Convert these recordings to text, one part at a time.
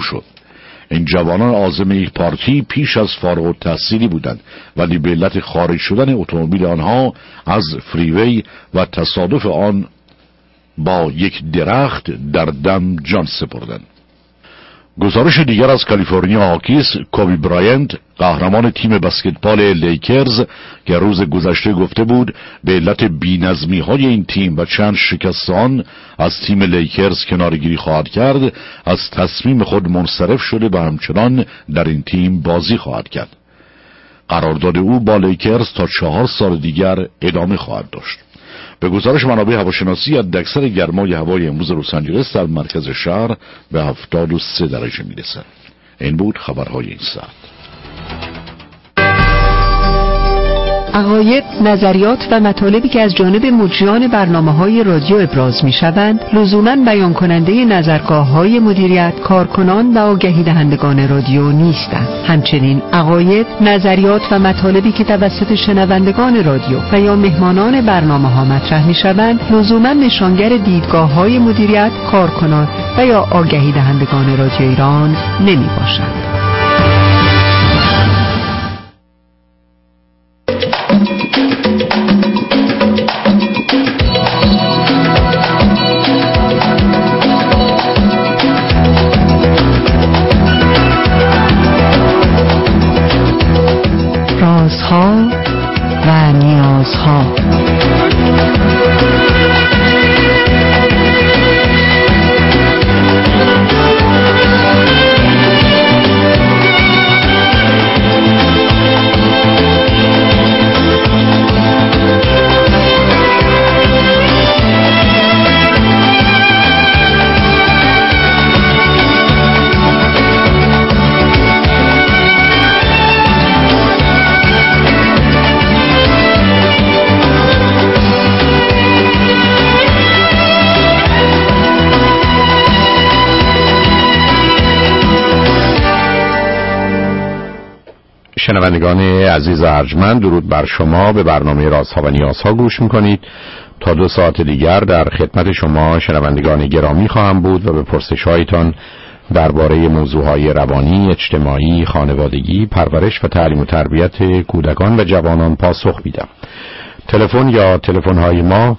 شد. این جوانان عازم یک پارتی پیش از فارغ التحصیلی بودند، ولی به علت خارج شدن اتومبیل آنها از فریوی و تصادف آن با یک درخت در دم جان سپردند. گزارش دیگر از کالیفرنیا هاکیس، کوبی براینت قهرمان تیم بسکتبال لیکرز که روز گذشته گفته بود به علت بی‌نظمی‌های این تیم و چند شکست آن از تیم لیکرز کنارگیری خواهد کرد، از تصمیم خود منصرف شده و همچنان در این تیم بازی خواهد کرد. قرارداد او با لیکرز تا 4 سال دیگر ادامه خواهد داشت. به گزارش منابع هواشناسی، حداکثر گرمای هوای امروز لس آنجلس در مرکز شهر به 73 درجه میرسد. این بود خبرهای این ساعت. عقاید، نظریات و مطالبی که از جانب مجریان برنامه‌های رادیو ابراز می‌شوند، لزوماً بیان کننده نظرگاه‌های مدیریت، کارکنان و آگهی دهندگان رادیو نیستند. همچنین عقاید، نظریات و مطالبی که توسط شنوندگان رادیو و یا مهمانان برنامه‌ها مطرح می‌شوند، لزوماً نشانگر دیدگاه‌های مدیریت، کارکنان و یا آگهی دهندگان رادیو ایران نمی‌باشند. رازها و نیازها. شنوندگان عزیز ارجمند، درود بر شما. به برنامه رازها و نیازها گوش میکنید. تا 2 ساعت دیگر در خدمت شما شنوندگان گرامی خواهم بود و به پرسش‌هایتان درباره موضوعهای روانی، اجتماعی، خانوادگی، پرورش و تعلیم و تربیت کودکان و جوانان پاسخ میدم. تلفن یا تلفن‌های ما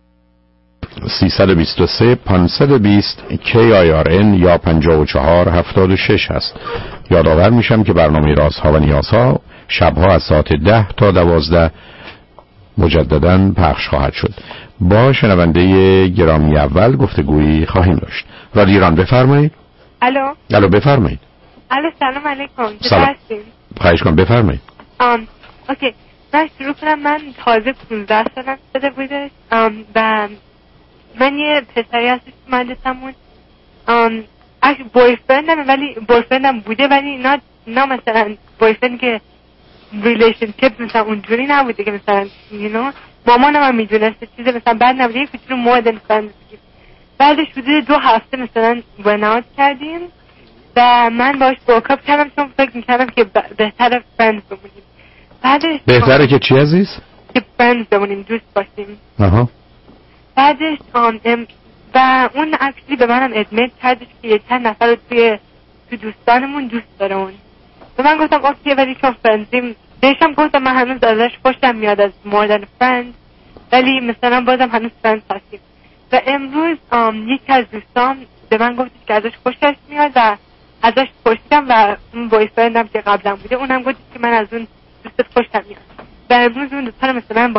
323 520 KIRN یا 5476 هست. یادآور میشم که برنامه رازها و نیازها شبها از ساعت 10 تا 12 مجدداً پخش خواهد شد. با شنونده گرامی اول گفتگویی خواهیم داشت. رادیو ایران، بفرمایید. الو بفرمایید. سلام علیکم. سلام. خواهش کنم بفرمایید. اوکی. من شروع کنم. من تازه 15 سالم شده بوده و من یه پسری هستش که من دستمون بویفرندم، ولی بویفرندم بوده، ولی نه مثلا بویفرند که ریلیشنشیپ مثلا اونجوری نبوده که مثلا مامانم هم میدونسته چیز مثلا بعد نبوده، یک کوچولو more than friends. بعدش حدود 2 هفته مثلا وناوت کردیم و من باش بروکاپ کردم چون فکر میکردم که بهتره فرندز بمونیم. بعدش بهتره که چی عزیز؟ که فرندز بمونیم، دوست باشیم. بعدش و اون اکچولی به منم ادمیت کردش که یه چند نفر رو تو دوستانمون دوست داره اون. و من گفتم اوکی، ولی چون فرندزیم بهشم گفتم من هنوز ازش خوشم میاد از more than friends، ولی مثلا بازم هنوز فرندز هستیم. و امروز یکی از دوستان به من گفتش که ازش خوشش میاد و ازش پرسیدم و اون بویفرندم که قبلا بوده اونم گفتش که من از اون دوستت خوشم میاد. و امروز اون دوستان مثلا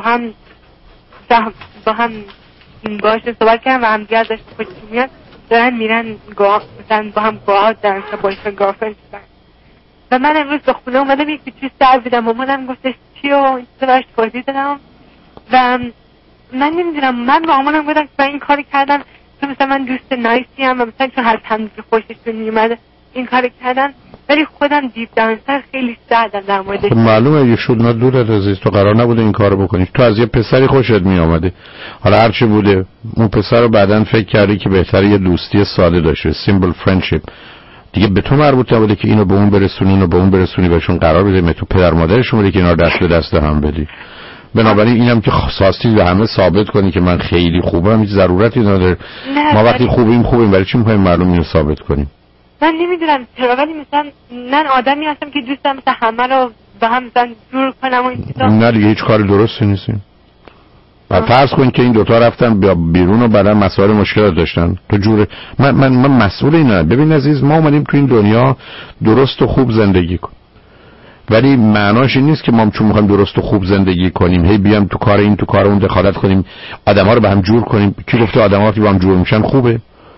با هم باهاش صحبت کردم و هم دیگه ازش خوشش میاد، دارن میرن مثلا با هم گوهات دارن که بویفرند گرلفرند شدن. و من امروز به خونه اومدم یک پیچوی سر بیدم، مامانم گفتش چی و این چیزا براش توضیح دادم و من نمیدونم، من با مامانم گفتم که من این کاری کردم چون مثلا من دوست نایسی هم و مثلا چون هر همینجور خوششون میومد این کاری کردن، ولی خودم دیپ دانسر خیلی سردم در موردش. خب معلومه یه شد ندورت عزیز، تو قرار نبوده این کارو بکنی، تو از یه پسری خوشت میامده، حالا هرچی بوده اون پسر رو بعدن فکر کردی که بهتره یه دوستی ساده داشته، سیمبل فرندشیپ دیگه، به تو مربوط نبوده که اینو به اون برسونی اونو به اون برسونی، بهشون قرار بده تو پدر مادرشون بوده که اینا دست به دست هم بدی. بنابراین اینم که خاصی به همه ثابت کنی که من خیلی خوبم هیچ ضرورتی نداره. ما وقتی خوبیم برای چی میخوایم مردم اینو ثابت کنیم؟ من نمیدونم چرا، ولی مثلا من آدمی هستم که دوست دارم مثلا همه رو با هم مثلا جور کنم و این چیزا. نه دیگه هیچ کاری درستی نیست. و فرض کن که این دوتا رفتن بیرون و بعدا مسائل مشکلات داشتن، تو جوره من مسئول اینم. ببین عزیز، ما اومدیم تو این دنیا درست و خوب زندگی کن، ولی معناش این نیست که ما چون میخوایم درست و خوب زندگی کنیم هی بیام تو کار این تو کار اون دخالت کنیم، آدما رو به هم جور کنیم. کی گفته آدما که با هم جور میشن خوبه؟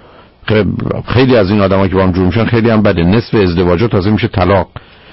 خیلی از این آدما که با هم جور میشن خیلی هم بده. نصف ازدواجات تازه میشه طلاق.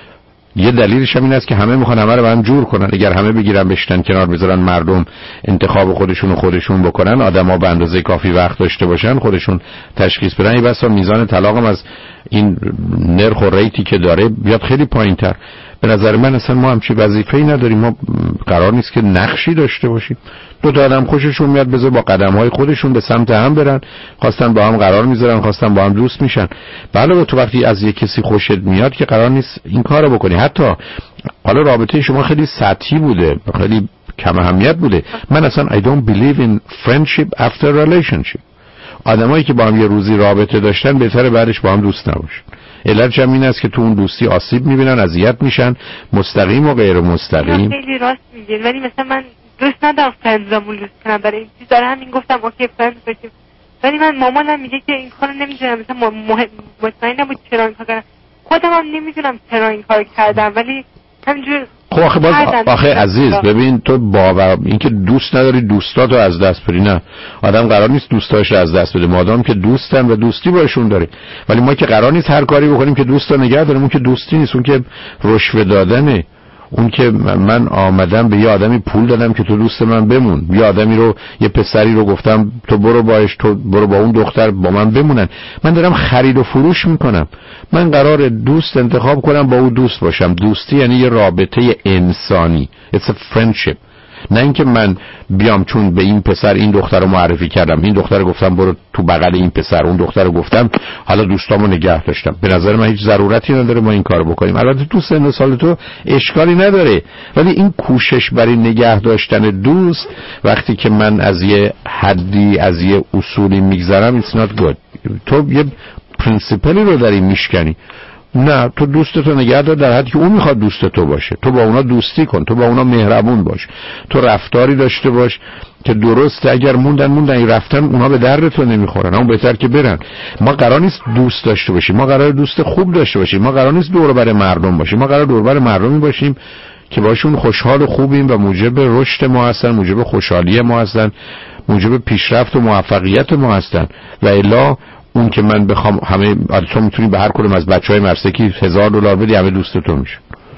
یه دلیلش هم این است که همه میخوان همه رو با هم جور کنن. اگر همه بگیرن بشتن کنار بذارن مردم انتخاب خودشون بکنن، آدما به اندازه کافی وقت داشته باشن خودشون تشخیص بدن، این بسا میزان طلاق هم از این نرخ و ریتی که داره بیاد خیلی پایینتر. به نظر من اصلا ما همچی وظیفه‌ای نداریم. ما قرار نیست که نقشی داشته باشیم. دو تا آدم خوششون میاد بذار با قدم‌های خودشون به سمت هم برن، خواستن با هم قرار میذارن، خواستن با هم دوست میشن. بله تو وقتی از یک کسی خوشت میاد که قرار نیست این کارو بکنی. حتی حالا رابطه شما خیلی سطحی بوده، خیلی کم اهمیت بوده. من اصلا I don't believe in friendship after relationship. آدمایی که با هم یه روزی رابطه داشتن بهتره بعدش با هم دوست نباشن. علتش هم این است که تو اون دوستی آسیب میبینن، اذیت میشن، مستقیم و غیر مستقیم. خیلی راست میگین، ولی مثلا من دوست ندارم فرندزامون دوست کنم، برای این چیز داره همین گفتم اوکی فرند باشیم. ولی من مامانم میگه که این کارو نمیدونم، مثلا مطمئن نبود چرا این کار کردم. خودم هم نمیدونم چرا این کار کردم، ولی همینجور. خب آخه عزیز ببین، تو باور اینکه دوست نداری دوستاتو از دست بدی، نه، آدم قرار نیست دوستاش از دست بده مادام که دوستن و دوستی باشون داره. ولی ما که قرار نیست هر کاری بکنیم که دوستا نگه داریم. اون که دوستی نیست، اون که رشوه دادنه. اون که من آمدم به یه آدمی پول دادم که تو دوست من بمون، یه آدمی رو، یه پسری رو گفتم تو برو باش، تو برو با اون دختر با من بمونن. من دارم خرید و فروش میکنم. من قرار دوست انتخاب کنم، با اون دوست باشم. دوستی یعنی یه رابطه انسانی. It's a friendship. نه اینکه من بیام چون به این پسر این دختر رو معرفی کردم، این دختر رو گفتم برو تو بغل این پسر، اون دختر رو گفتم حالا دوستامو نگه داشتم. به نظر من هیچ ضرورتی نداره ما این کارو بکنیم. البته تو سن سال تو اشکالی نداره، ولی این کوشش برای نگه داشتن دوست وقتی که من از یه حدی، از یه اصولی میگذرم it's not good. تو یه پرینسیپلی رو داری میشکنی. نه، تو دوستتو نگه دار در حدی که اون میخواد دوست تو باشه. تو با اونا دوستی کن، تو با اونا مهربون باش، تو رفتاری داشته باش که درسته. اگر موندن این رفتن اونا به درد تو نمیخورن، اون بهتر که برن. ما قرار نیست دوست داشته باشیم، ما قرار دوست خوب داشته باشیم. ما قرار نیست دور بر مردم باشیم، ما قرار دور بر مردمی باشیم که باشون خوشحال و خوبیم و موجب رشد ما هستن، موجب خوشحالی ما هستن، موجب پیشرفت و موفقیت ما هستن. و الا اون که من بخوام همه تو میتونی به هر کدوم از بچهای مرسکی $1000 بدی همه دوست تو میشه.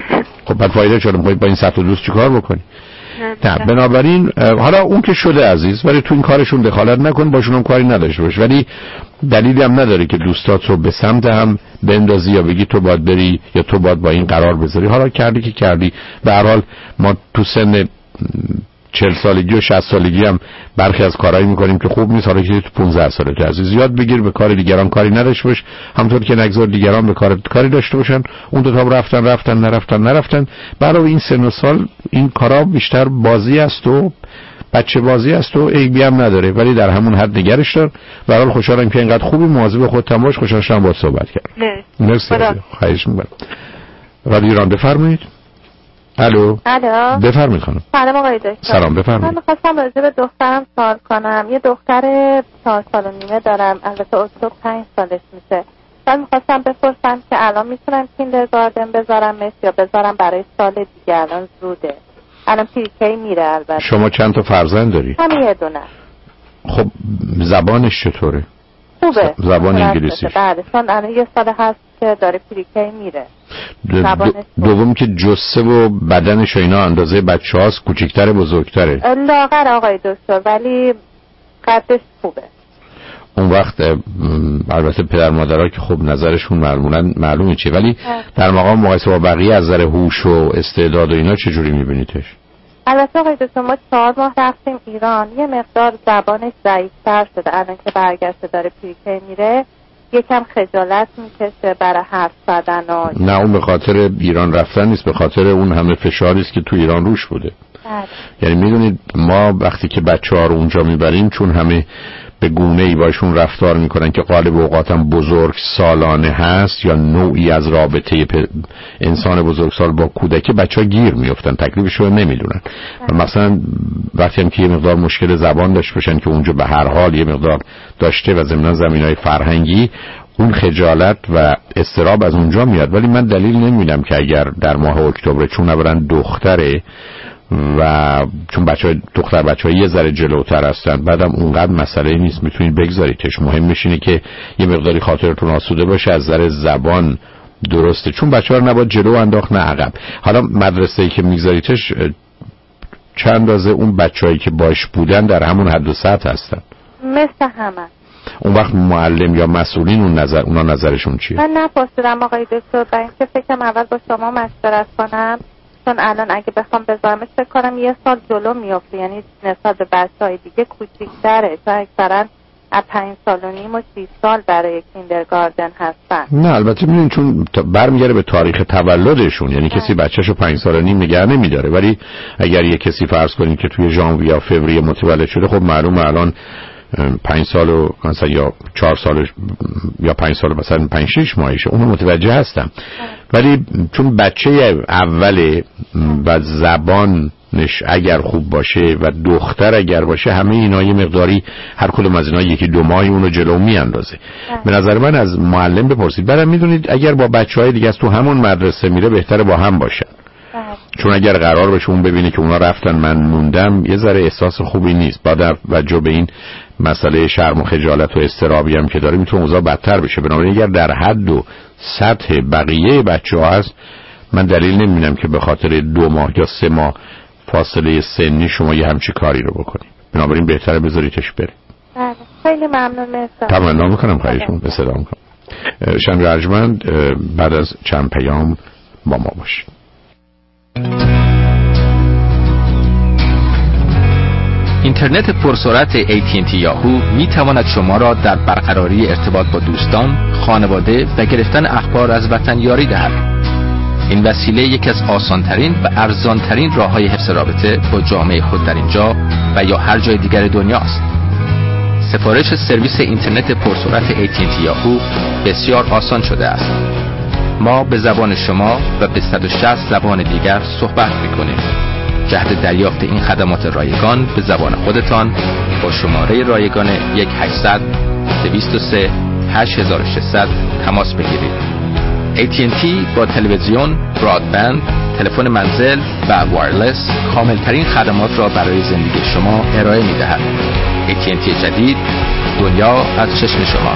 خب بعد فایده چرا میخوای با این صد دوست چیکار بکنی؟ نه، بنابراین حالا اون که شده عزیز، ولی تو این کارشون دخالت نکن، باشون هم کاری نداشته باش. ولی دلیلی هم نداره که دوستات رو به سمت هم بندازی یا بگی تو باید بری یا تو باید با این قرار بذاری. حالا کردی که کردی. به هر حال ما تو سن 40 سالگی و 60 سالگی هم برخی از کارهایی میکنیم که خوب نیست. حالا که تو 15 سالت عزیز یاد بگیر به کار دیگران کاری نداشته باش، همونطور که نگذار دیگران به کاری داشته باشن. اون دو تا رفتن. برای این سن و سال این کارا بیشتر بازی است و بچه بازی است و عیبی هم نداره، ولی در همون حد نگرش دار. به هر حال خوشحالم که اینقدر خوبی، مواظب خودت باش. خوشحال شدم باهات صحبت کردم. مرسی. خواهش می‌کنم. رادیو ایران بفرمایید. الو بفرمایید خانم. سلام آقای دکتر. سلام بفرمایید. من می‌خواستم راجع به دخترم سوال کنم. یه دختر 4 سال و نیمه دارم، البته اکتبر 5 سالش میشه. من می‌خواستم بپرسم که الان میتونم کیندرگاردن بذارمش یا بذارم برای سال دیگه؟ الان زوده. الان پریکی میره. البته شما چند تا فرزند داری؟ همین یه دونه. خب زبانش چطوره؟ خوبه. زبان انگلیسی. بله، چون الان یه سال هست که داره پریکی میره. دوم که جسه و بدنش و اینا اندازه بچه هاست، کوچکتره بزرگتره؟ لاغر آقای دکتر، ولی قدش خوبه. اون وقت البته پدر مادرها که خب نظرشون معلومه چیه، ولی در مقام مقایسه با بقیه از نظر هوش و استعداد و اینا چجوری میبینیدش؟ البته آقای دکتر ما 4 ماه رفتیم ایران، یه مقدار زبانش ضعیف‌تر شده. الان که برگشته داره پریکی میره یکم خجالت میکشه برای حرف زدن. نه، اون به خاطر ایران رفتن نیست، به خاطر اون همه فشاری است که تو ایران روش بوده. یعنی میدونید ما وقتی که بچه‌ها رو اونجا میبریم، چون همه به گونه‌ای باشون رفتار میکنن که غالب اوقاتم بزرگ سالانه هست یا نوعی از رابطه انسان بزرگسال با کودک، بچه‌ها گیر میافتن، تکلیفش رو نمیدونن. و مثلا وقتی هم که یه مقدار مشکل زبان داشته باشن که اونجا به هر حال یه مقدار داشته و ضمن زمینه‌های فرهنگی، اون خجالت و اضطراب از اونجا میاد. ولی من دلیل نمیبینم که اگر در ماه اکتبر چون نبرن دختره و چون بچه‌ها یه ذره جلوتر هستن، بعدم اونقدر مسئله نیست، میتونید بگذاریدش. مهمش اینه که یه مقداری خاطرتون آسوده باشه از نظر زبان درسته، چون بچه‌ها رو نباید جلو انداخت نه عقب. حالا مدرسه‌ای که میگذاریدش چند اندازه اون بچه‌هایی که باش بودن در همون حد و سطح هستن؟ مثل همه. اون وقت معلم یا مسئولین اونا نظرشون چیه؟ من نپرسیدم آقای دکتر، برای اینکه فکرم اول با شما مشورت کنم، چون الان اگه بخوام بذارمش فکر کنم یه سال جلو میافته، یعنی نسبت به بچه‌های دیگه کوچیک‌تره، چون اکثرا از 5 سال و نیم و 6 سال برای کیندرگاردن هستن. نه البته میدونین چون برمیگره به تاریخ تولدشون، یعنی کسی بچه‌شو 5 سال و نیم نگه نمی‌داره. ولی اگر یه کسی فرض کنید که توی ژانویه یا فوریه متولد شده، خب معلومه الان 5 سال و مثلا یا 4 سال یا 5 سال مثلا 5-6 ماهشه، اونو متوجه هستم. ولی چون بچه اوله و زبانش اگر خوب باشه و دختر اگر باشه، همه اینا یه مقداری هر کدوم از اینا 1-2 ماهی اونو جلو میاندازه. به نظر من از معلم بپرسید. بعدم میدونید اگر با بچهای دیگه از تو همون مدرسه میره بهتره با هم باشن، چون اگر قرار باشه اون ببینه که اونا رفتن من موندم، یه ذره احساس خوبی نیست. با توجه به این مسئله شرم و خجالت و اضطرابی هم که داره، میتونه اوضاع بدتر بشه. بنابراین اگر در حد و سطح بقیه بچه‌ها هست، من دلیل نمیبینم که به خاطر 2 ماه یا 3 ماه فاصله سنی شما یه همچی کاری رو بکنید. بنابراین بهتره بذاریتش بره. بله خیلی ممنون. تمنا میکنم خواهشون به صدا میکنم. شنوندگان ارجمند، بعد از چند پیام با ما باشید. اینترنت پرسرعت AT&T یاهو می تواند شما را در برقراری ارتباط با دوستان، خانواده و گرفتن اخبار از وطن یاری دهد. این وسیله یکی از آسانترین و ارزانترین راه‌های حفظ رابطه با جامعه خود در اینجا و یا هر جای دیگر دنیا است. سفارش سرویس اینترنت پرسرعت AT&T یاهو بسیار آسان شده است. ما به زبان شما و به 160 زبان دیگر صحبت می‌کنیم. جهت دریافت این خدمات رایگان به زبان خودتان با شماره رایگان 1-800-203-8600 تماس بگیرید. AT&T با تلویزیون، برادبند، تلفن منزل و وایرلس کاملترین خدمات را برای زندگی شما ارائه می‌دهد. AT&T جدید، دنیا از چشم شما.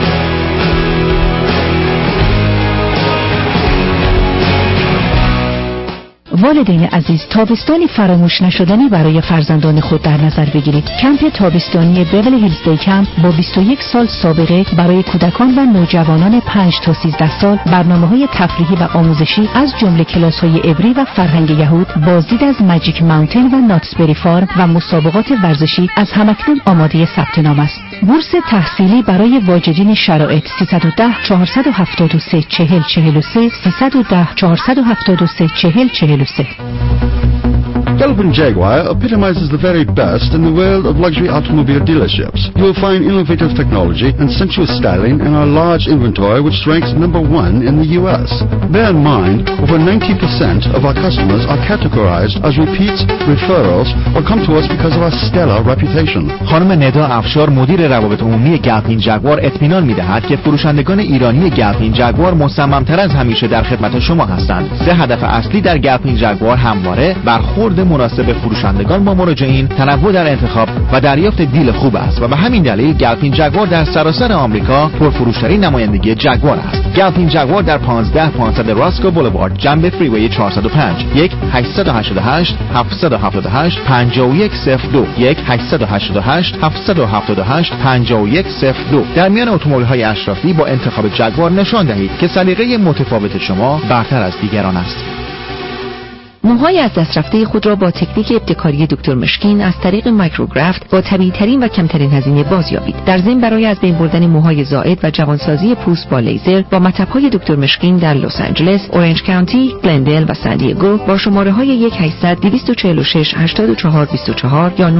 والدین عزیز، تابستانی فراموش نشدنی برای فرزندان خود در نظر بگیرید. کمپ تابستانی بیولی هیلز دی کمپ با 21 سال سابقه برای کودکان و نوجوانان 5 تا 13 سال برنامه‌های تفریحی و آموزشی از جمله کلاس‌های عبری و فرهنگ یهود، بازدید از ماجیک ماونتین و ناتسبری فارم و مسابقات ورزشی از همکنون آماده ثبت نام است. بورس تحصیلی برای واجدین شرایط 310 473 4043 310 473 4043. Galpin Jaguar epitomizes the very best in the world of luxury automobile dealerships. You will find innovative technology and sensuous styling in our large inventory, which ranks #1 in the U.S. Bear in mind, over 90% of our customers are categorized as repeats, referrals, or come to us because of our stellar reputation. خانم ندا افشار مدیر روابط عمومی گلپین جگوار اطمینان می‌دهد که فروشندگان ایرانی گلپین جگوار مصمم‌تر از همیشه در خدمت شما هستند. 3 هدف اصلی در گلپین جگوار همواره برخورد مناسب فروشندگان با مراجعین، تنوع در انتخاب و دریافت دیل خوب است و به همین دلیل گلپین جگوار در سراسر آمریکا پرفروشترین نمایندگی جگوار است. گلپین جگوار در 15500 راسکو بولوارد جنب فریوی 405 1-888 778 5102 1-888 778 5102. در میان اتومبیل‌های اشرافی با انتخاب جگوار نشان دهید که سلیقه متفاوت شما برتر از دیگران است. موهای از دست رفته خود را با تکنیک ابتکاری دکتر مشکین از طریق مایکروگرافت با طبیعی‌ترین و کمترین هزینه بازیابید. در ضمن برای از بین بردن موهای زائد و جوانسازی پوست با لیزر با مطب‌های دکتر مشکین در لس آنجلس، اورنج کانتی، گلندل و سان دیگو با شماره‌های 1-800-246-8424 یا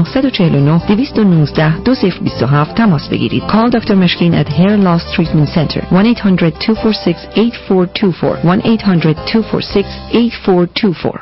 949-219-2027 تماس بگیرید. Call Dr. Meshkin at Hair Loss Treatment Center 1-800-246-8424 1-800-246-8424.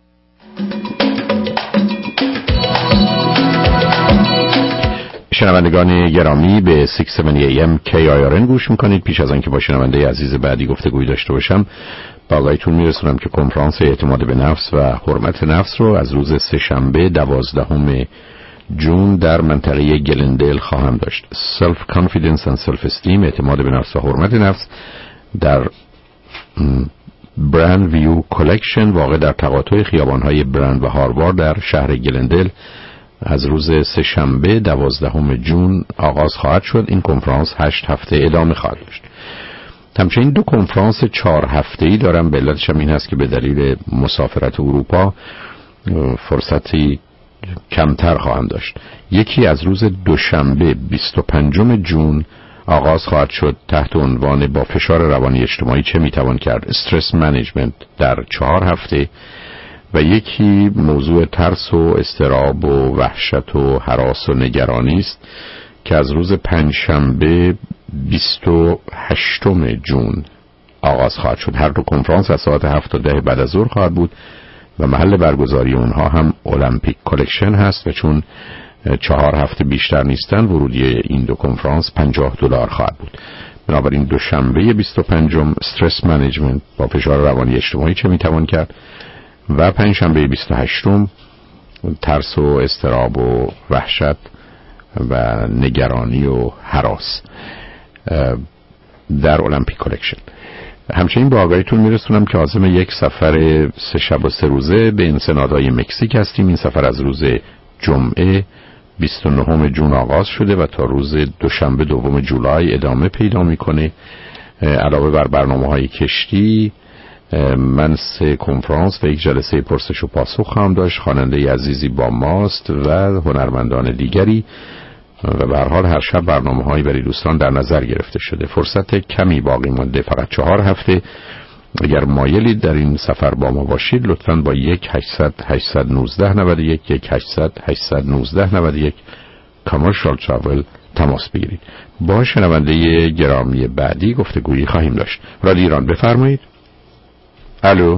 شنوندگان گرامی به 670 AM KIRN گوش میکنید. پیش از آنکه با شنونده عزیز بعدی گفتگوی داشته باشم با آگاهیتون میرسونم که کنفرانس اعتماد به نفس و حرمت نفس رو از روز سه‌شنبه 12 جون در منطقه گلندل خواهم داشت. Self Confidence and Self Esteem، اعتماد به نفس و حرمت نفس، در برند ویو کلکشن واقع در تقاطع خیابان‌های برند و هاروارد در شهر گلندل از روز سه‌شنبه 12 جون آغاز خواهد شد. این کنفرانس 8 هفته ادامه خواهد داشت. همچنین 2 کنفرانس 4 هفته‌ای دارم. به علتش این هست که به دلیل مسافرت اروپا فرصتی کمتر خواهم داشت. یکی از روز دوشنبه 25 جون آغاز خواهد شد تحت عنوان با فشار روانی اجتماعی چه میتوان کرد، استرس منیجمنت، در 4 هفته. و یکی موضوع ترس و اضطراب و وحشت و هراس و نگرانی است که از روز پنجشنبه 28 جون آغاز خواهد شد. هر دو کنفرانس از ساعت 7 تا 10 بعد از ظهر خواهد بود و محل برگزاری اونها هم المپیک کلکشن هست و چون 4 هفته بیشتر نیستن ورودی این 2 کنفرانس $50 خواهد بود. بنابراین دوشنبه 25 استرس منیجمنت با فشار روانی اجتماعی چه میتوان کرد و پنجشنبه 28 ترس و اضطراب و وحشت و نگرانی و هراس در المپیک کلکشن. همچنین با آگاهیتون میرسونم که عازم یک سفر 3 شب و 3 روزه به انسنادهای مکزیک هستیم. این سفر از روز جمعه 29 جون آغاز شده و تا روز دوشنبه 2 جولای ادامه پیدا میکنه. علاوه بر برنامه‌های کشتی من 3 کنفرانس و 1 جلسه پرسش و پاسخ خواهم داشت. خواننده عزیزی با ماست و هنرمندان دیگری و به هر حال هر شب برنامه‌هایی برای دوستان در نظر گرفته شده. فرصت کمی باقی مونده، فقط 4 هفته. اگر مایلید در این سفر با ما باشید لطفاً با 1-800-819-91 1-800-819-91 کامرشال تراول تماس بگیرید. با شنونده گرامی بعدی گفتگویی خواهیم داشت. رادیو ایران بفرمایید. الو.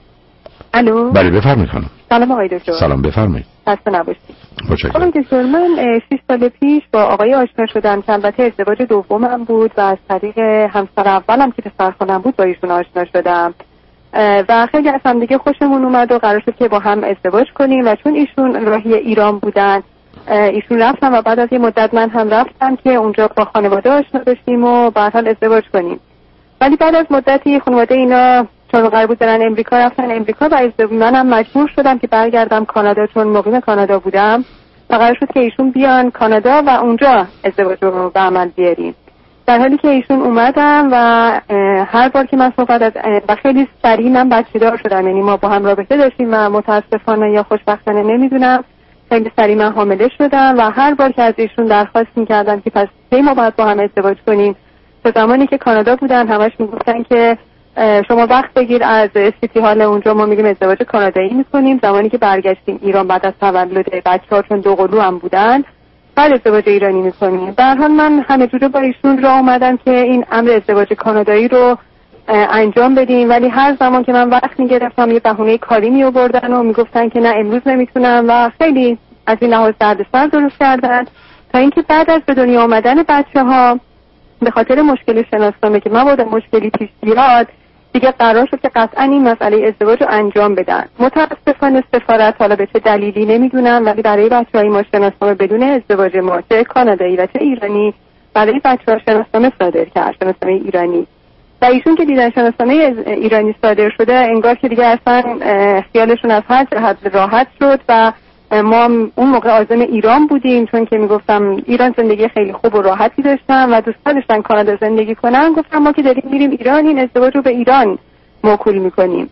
بله بفرمایید خانم. سلام آقای دکتر. سلام بفرمایید. خسته نباشید. متشکرم. آقای دکتر من 6 سال پیش با آقای آشنا شدم که البته ازدواج دومم بود و از طریق همسر اولم که پسرخالم بود با ایشون آشنا شدم و خیلی از هم دیگه خوشمون اومد و قرار شد که با هم ازدواج کنیم و چون ایشون راهی ایران بودن ایشون رفتن و بعد از یه مدت من هم رفتم که اونجا با خانواده آشنا بشیم و بعد هم ازدواج کنیم. ولی بعد از مدتی خانواده اینا چون قرار بود برن امریکا رفتن امریکا و منم مجبور شدم که برگردم کانادا چون مقیم کانادا بودم و قرار شد که ایشون بیان کانادا و اونجا ازدواج رو به عمل بیاریم. در حالی که ایشون اومدم و هر بار که من صحبت از و خیلی سریع من بچه دار شدم، یعنی ما با هم رابطه داشتیم و متاسفانه یا خوشبختانه نمیدونم خیلی سریع من حامله شدم و هر بار که از ایشون درخواست میکردم که پس کی ما باید با هم ازدواج کنیم، تا زمانی که کانادا بودن همش میگفتن که شما وقت بگیر از سیتی هال اونجا ما میگیم ازدواج کانادایی میکنیم، زمانی که برگشتیم ایران بعد از تولد بچه‌ها چون 2 قلو هم بودن بعد ازدواج ایرانی میکنیم. در حال من همه جوره با ایشون راه اومدم که این امر ازدواج کانادایی رو انجام بدیم، ولی هر زمان که من وقت میگرفتم یه بهونه کاری میآوردن و میگفتن که نه امروز نمیتونم و خیلی از این لحاظ دردسر درست کردن تا اینکه بعد از به دنیا آمدن بچه‌ها به خاطر مشکل شناسنامه که من با مشکلی پیش بیاد دیگه قرار شد که قطعا این مسئله ازدواج رو انجام بدن. متاسفانه سفارت حالا به چه دلیلی نمیدونم ولی برای بچه‌های ما شناسنامه بدون ازدواج ما چه کانادایی و چه ایرانی برای بچه‌ها شناسنامه صادر کرد، شناسنامه ایرانی. و ایشون که دیدن شناسنامه ایرانی صادر شده انگار که دیگه اصلا خیالشون از هر جهت راحت شد و ما اون موقع عازم ایران بودیم چون که میگفتم ایران زندگی خیلی خوب و راحتی داشتم و دوست داشتن کانادا زندگی کنن. گفتم ما که داریم میریم ایران این ازدواج رو به ایران موکول میکنیم.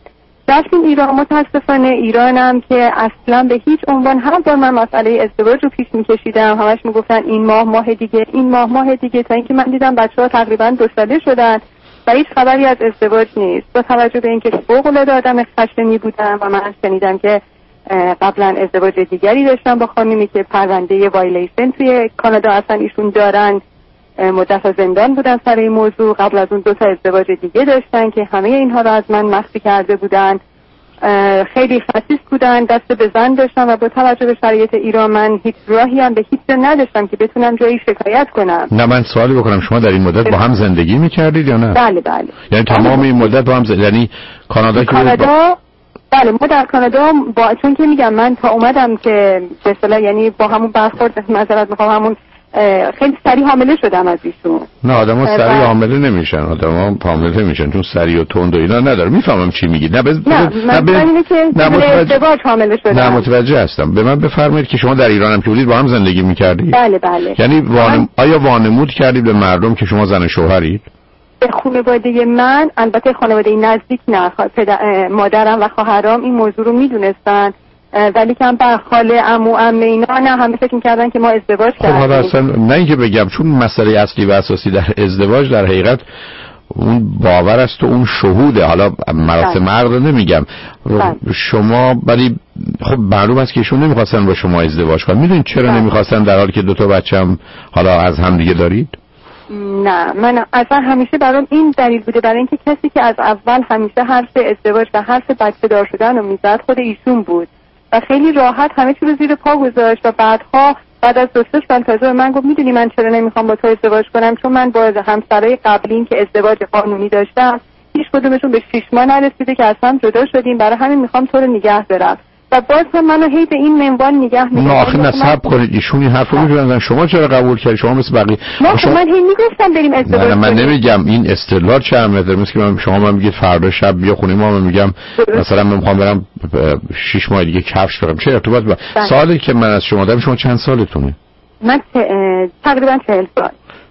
رفتیم ایران. متاسفانه ایرانم که اصلا به هیچ عنوان، هر بار من مسئله ازدواج رو پیش میکشیدم همش میگفتن این ماه دیگه، این ماه دیگه، تا اینکه من دیدم بچه‌ها تقریبا 2 ساله شدن و هیچ خبری از ازدواج نیست. با توجه به اینکه فوق‌العاده آدم خشنی بودم و من شنیدم که قبلا ازدواج دیگری داشتم با خانمی که پرونده وایلیشن توی کانادا اصلا ایشون دارن، مدت زندان بودن سر این موضوع، قبل از اون 2 تا ازدواج دیگه داشتن که همه اینها رو از من مخفی کرده بودن، خیلی خسیس بودن، دست به زن داشتن و با توجه به شرایط ایران من هیچ راهی هم به هیچ جا نداشتم که بتونم جایی شکایت کنم. نه من سوالی بکنم، شما در این مدت با هم زندگی میکردید یا نه؟ بله بله. یعنی تمام این مدت با هم یعنی کانادا که بله ما در کانادا چون که میگم من تا اومدم که به اصطلاح یعنی با همون برخورد معذرت میخوام همون خیلی سریع حامله شدم از ایشون. نه آدم‌ها سریع حامله نمیشن، آدم‌ها حامله نمیشن چون سریع و تند و اینا نداره. میفهمم چی میگید. نه اینه که ازدواج حامله شدم. نه متوجه هستم. به من بفرمایید که شما در ایران هم که بودید با هم زندگی می‌کردید؟ بله بله. یعنی آیا وانمود کردید به مردم که شما زن شوهرید؟ به خانواده من، البته خانواده نزدیک نه، مادرم و خواهرام این موضوع رو میدونستن، ولی که هم خاله عمو عمه اینا نه، همه فکر می‌کردن که ما ازدواج کردیم. خب حالا اصلا نه اینکه بگم، چون مسئله اصلی و اساسی در ازدواج در حقیقت اون باور است و اون شهوده. حالا مراسم مرد رو نمیگم شما، ولی خب معلوم است که ایشون نمیخواستن با شما ازدواج کنن. میدونید چرا نمیخواستن در حالی که 2 تا بچه هم حالا از هم دیگه دارید؟ نه من اصلا همیشه برام این دلیل بوده، برای اینکه کسی که از اول همیشه حرف ازدواج و حرف بچه دار شدن رو میزد خود ایشون بود و خیلی راحت همه چی رو زیر پا گذاشت و بعد از 2-3 سال تازه من گفت میدونی من چرا نمیخوام با تو ازدواج کنم، چون من با همسرای قبلیم که ازدواج قانونی داشتم هیچ کدومشون به 6 ماه نرسیده که اصلا جدا شدیم، برای همین میخوام تو رو نگه دارم و باز هم منو هی به این منوال نگه می‌داشت. نه آخه نصب کنید، ایشون این حرفو می‌زنن شما چرا قبول کردید؟ شما مثل بقیه من هی میگفتم بریم ازدواج کنیم. من نمیگم این استدلال چه اهمیت داره، مثل که شما میگید فردا شب بیا خونه ما، من میگم مثلا من میخوام برم 6 ماه دیگه کفش بخرم، چه ارتباط با سوالی که من از شما دارم؟ شما چند سالتونه؟ من تقریبا 40 سال.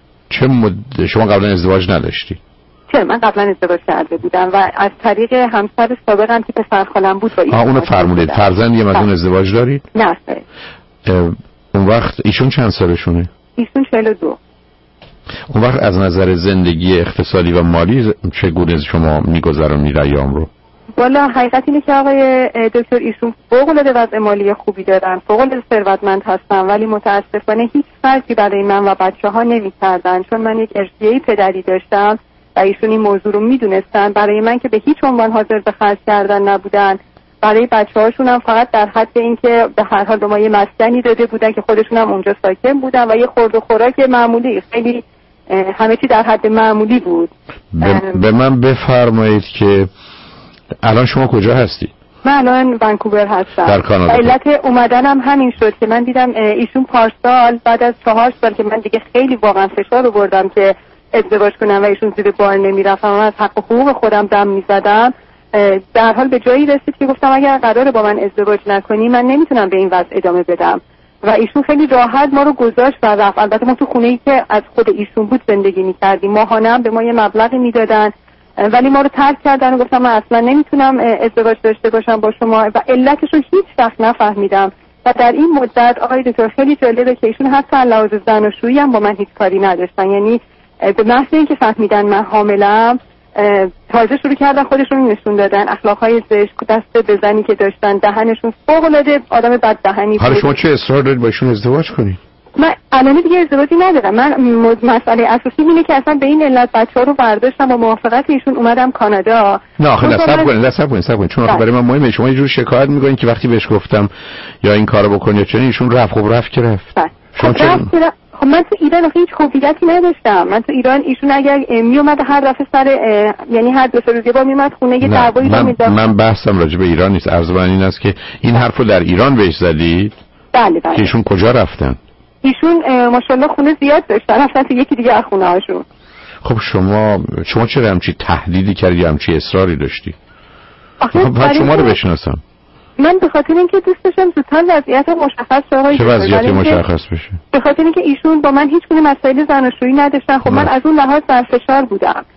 شما قبلا ازدواج نداشتی؟ چرا من قبلا ازدواج کرده بودم و از طریق همسر سابقم که پسر خالم بود با ایشون. اونو فرمودید. فرزندی از اون ازدواج دارید؟ نه. اون وقت ایشون چند سالشونه؟ ایشون 42. اون وقت از نظر زندگی اقتصادی و مالی چگونه شما میگذرونید ایام رو؟ والا حقیقت اینه که آقای دکتر ایشون فوق‌العاده وضع مالی خوبی دارن، فوق‌العاده ثروتمند هستن، ولی متاسفانه هیچ فرقی برای من و بچه‌ها نمی‌کردن، چون من یک ارثیه پدری داشتم و ایشون این موضوع رو میدونستن. برای من که به هیچ عنوان حاضر به خرج کردن نبودن، برای بچه‌هاشون هم فقط در حد اینکه به هر حال به ما یه مسکنی داده بودن که خودشون هم اونجا ساکن بودن و یه خورد و خوراک معمولی، خیلی همه چی در حد معمولی بود. به من بفرمایید که الان شما کجا هستی؟ من الان ونکوور هستم. در کانادا. علت اومدنم همین شد که من دیدم ایشون پارسال بعد از 4 سال که من دیگه خیلی واقعا فشار آوردم که ازدواج کنم و ایشون زیر بار نمیرفتم و از حق و حقوق خودم دم میزدم، در حال به جایی رسید که گفتم اگر قراره با من ازدواج نکنی من نمیتونم به این وضع ادامه بدم و ایشون خیلی راحت ما رو گذاشت و رفت. البته ما تو خونه‌ای که از خود ایشون بود زندگی میکردیم، ماهانه هم به ما یه مبلغی میدادن، ولی ما رو ترک کردن و گفتم من اصلا نمیتونم ازدواج داشته باشم با شما و علتش رو هیچ وقت نفهمیدم. و در این مدت آقای دکتر خیلی جالبه که ایشون حتی لحاظ زناشویی هم با من هیچ کاری نداشتن، یعنی به محض اینکه فهمیدن من حاملم تازه شروع کردن خودشون نشون دادن اخلاقهای زشت، دست به زنی که داشتن، دهنشون فوق‌العاده آدم بد دهنی بود. حالا شما چه اصرار دارید با ایشون ازدواج کنید؟ من الان دیگه ازدواجی ندارم. من مسئله اساسی اینه که اصلا به این علت بچه‌ها رو برداشتم با موافقت ایشون اومدم کانادا. نه آخه صبر کنید چون برای من مهمه. شما یه جور شکایت می‌کنید که وقتی بهش گفتم یا این کارو بکنید چون ایشون رفت. خب رفت که رفت. شما خب من تو ایران هیچ خوبیتی نداشتم. من تو ایران ایشون اگر میومد هر دفعه سر یعنی هر 2 روز یه بار میومد خونه یه دعوایی رو می‌داد. من بحثم راجع به ایران نیست. عرض من این است که این حرفو در ایران بهش زدید؟ بله. که ایشون کجا رفتن؟ ایشون ماشاءالله خونه زیاد داشتن، رفتن تو یکی دیگه از خونه‌هاشون. خب شما چرا همچی تهدیدی کردی، همچی اصراری داشتی؟ خب شما رو بشناسم. من به خاطر اینکه دوست داشتم زودتر وضعیت مشخص شه. چه وضعیتی مشخص بشه؟ به خاطر اینکه ایشون با من هیچ گونه مسائل زناشویی نداشتن. خب من از اون لحاظ در فشار بودم.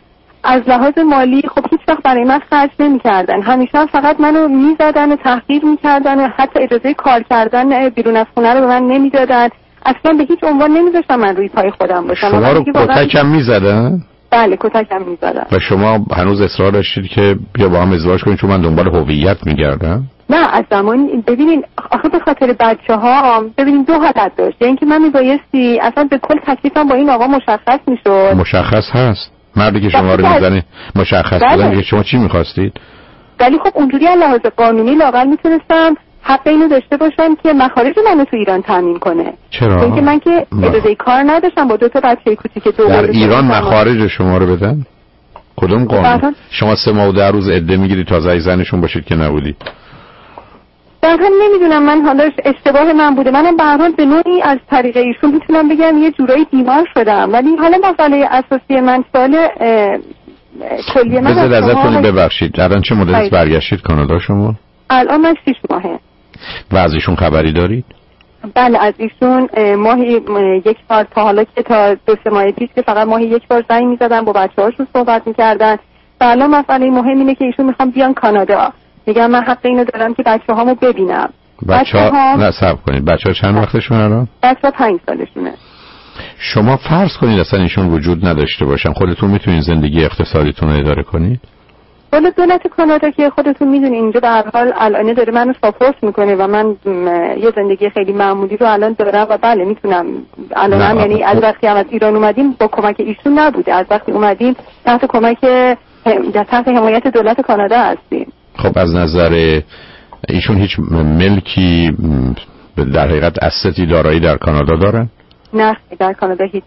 از لحاظ مالی خب هیچ وقت برای من خرج نمی‌کردن، همیشه فقط منو می‌زدن و تحقیر می‌کردن و حتی اجازه کار کردن بیرون از خونه رو به من نمیدادن. اصلا به هیچ عنوان نمی‌ذاشتن من روی پای خودم باشم. شما رو کتک هم می‌زدن؟ بله کتک هم می‌زدن. و شما هنوز اصرار داشتید که بیا با هم ازدواج کنید چون من دنبال هویت می‌گردم؟ نه از زمان ببینین آخه به خاطر بچه‌ها ببینین دو حالت داشت، یعنی که من میبایستی اصلا به کل تکلیفم با این آقا مشخص میشد. مشخص هست مردی که شما رو میزنه مشخص بودن که شما چی میخواستید؟ ولی خب اونجوری از لحاظ قانونی لااقل میتونستم حق اینو داشته باشم که مخارج منو تو ایران تامین کنه. چرا؟ چون که من که اجازه کار نداشتم با 2 تا بچه کوچیک دو در ایران مخارج شما رو بدن؟ کدوم قانون؟ شما 3 ماه و 10 روز عده میگیرید تا زنشون باشید که نبودید. در هم نمیدونم من حالا اشتباه من بوده، منم به هر حال به نوعی از طریق ایشون میتونم بگم یه جورایی بیمار شدم، ولی حالا مسئله اساسی من سوال کلیه من بذار ازتون ببخشید الان چه مدت برگشتید کانادا شما؟ الان من 6 ماهه. و از ایشون خبری دارید؟ بله از ایشون ماهی 1 بار تا حالا که تا 2-3 ماه پیش که فقط ماهی 1 بار زنگ میزدن با بچه‌هاشون صحبت میکردن. و الان مسئله مهم اینه که ایشون میخوان بیان کانادا. میگم من حق اینو دارم که بچه‌هامو ببینم. بچه‌ها نصب کنید. بچه‌ها چند وقتشون الان؟ بچه‌ها 5 سالشونه. شما فرض کنید اصلا ایشون وجود نداشته باشن، خودتون میتونید زندگی اقتصادیتون رو اداره کنید؟ ولی دولت کانادا که خودتون میدونید اینجا به هر حال الان داره منو ساپورت میکنه و من یه زندگی خیلی معمولی رو الان دارم و بله میتونم الانم، یعنی از وقتی هم از ایران اومدیم با کمک ایشون نبوده، از وقتی اومدیم تحت کمک تحت حمایت دولت کانادا هستیم. خب از نظر ایشون هیچ ملکی در حقیقت استی دارایی در کانادا دارن؟ نه در کانادا هیچ.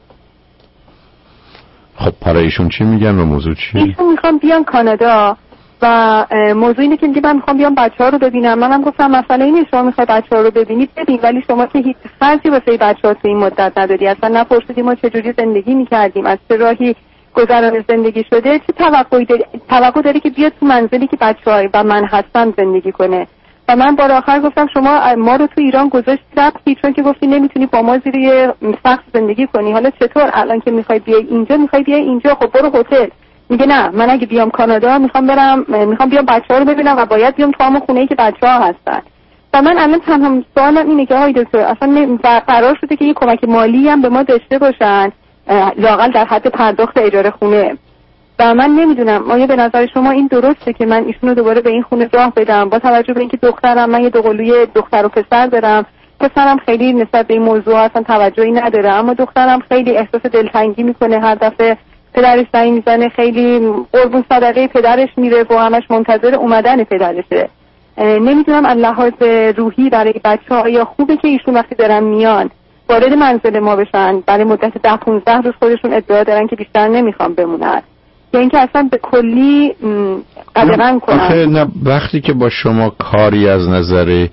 خب برای ایشون چی میگن و موضوع چیه؟ ایشون میخوام بیان کانادا و موضوع اینه که من میخوام بیام بچه‌ها رو ببینم. منم گفتم مسئله اینه شما میخوای بچه‌ها رو ببینید ببین، ولی شما که هیچ خرجی واسه بچه‌ها تو این مدت ندادی، اصلا نپرسیدی ما چه جوری زندگی میکردیم، از چه راهی گذران زندگی شده، چه توقع داری که بیاد تو منزلی که بچه‌ها و من هستم زندگی کنه. و من بار آخر گفتم شما ما رو تو ایران گذاشتی چون که گفتی نمیتونی با ما زیر سقف زندگی کنی، حالا چطور الان که میخوای بیای اینجا خب برو هتل. میگه نه من اگه بیام کانادا میخوام بیام بچه‌ها رو ببینم و باید بیام تو همون خونه‌ای که بچه‌ها هستن. و من الان تنها سوالم اینه که آقای دکتر اصلا قرار شده که یه کمک مالی هم به ما داشته باشن لااقل در حد پرداخت اجاره خونه. و من نمیدونم آیا به نظر شما این درسته که من ایشونو دوباره به این خونه راه بدم با توجه به اینکه دخترم، من یه دوقلوی دختر و پسر دارم، پسرم خیلی نسبت به این موضوع اصلا توجهی نداره، اما دخترم خیلی احساس دلتنگی میکنه، هر دفعه پدرش زنگ میزنه خیلی قربون صدقه پدرش میره و همش منتظر اومدن پدرشه. نمیدونم از لحاظ روحی برای بچه‌ها آیا خوبه که ایشون وقتی دارن میان وارد منزل ما بشن برای مدت 10-15 روز خودشون ادعا دارن که بیشتر نمیخوام بمونن، یا اینکه اصلا به کلی قدغن کنن؟ نه وقتی که با شما کاری از نظر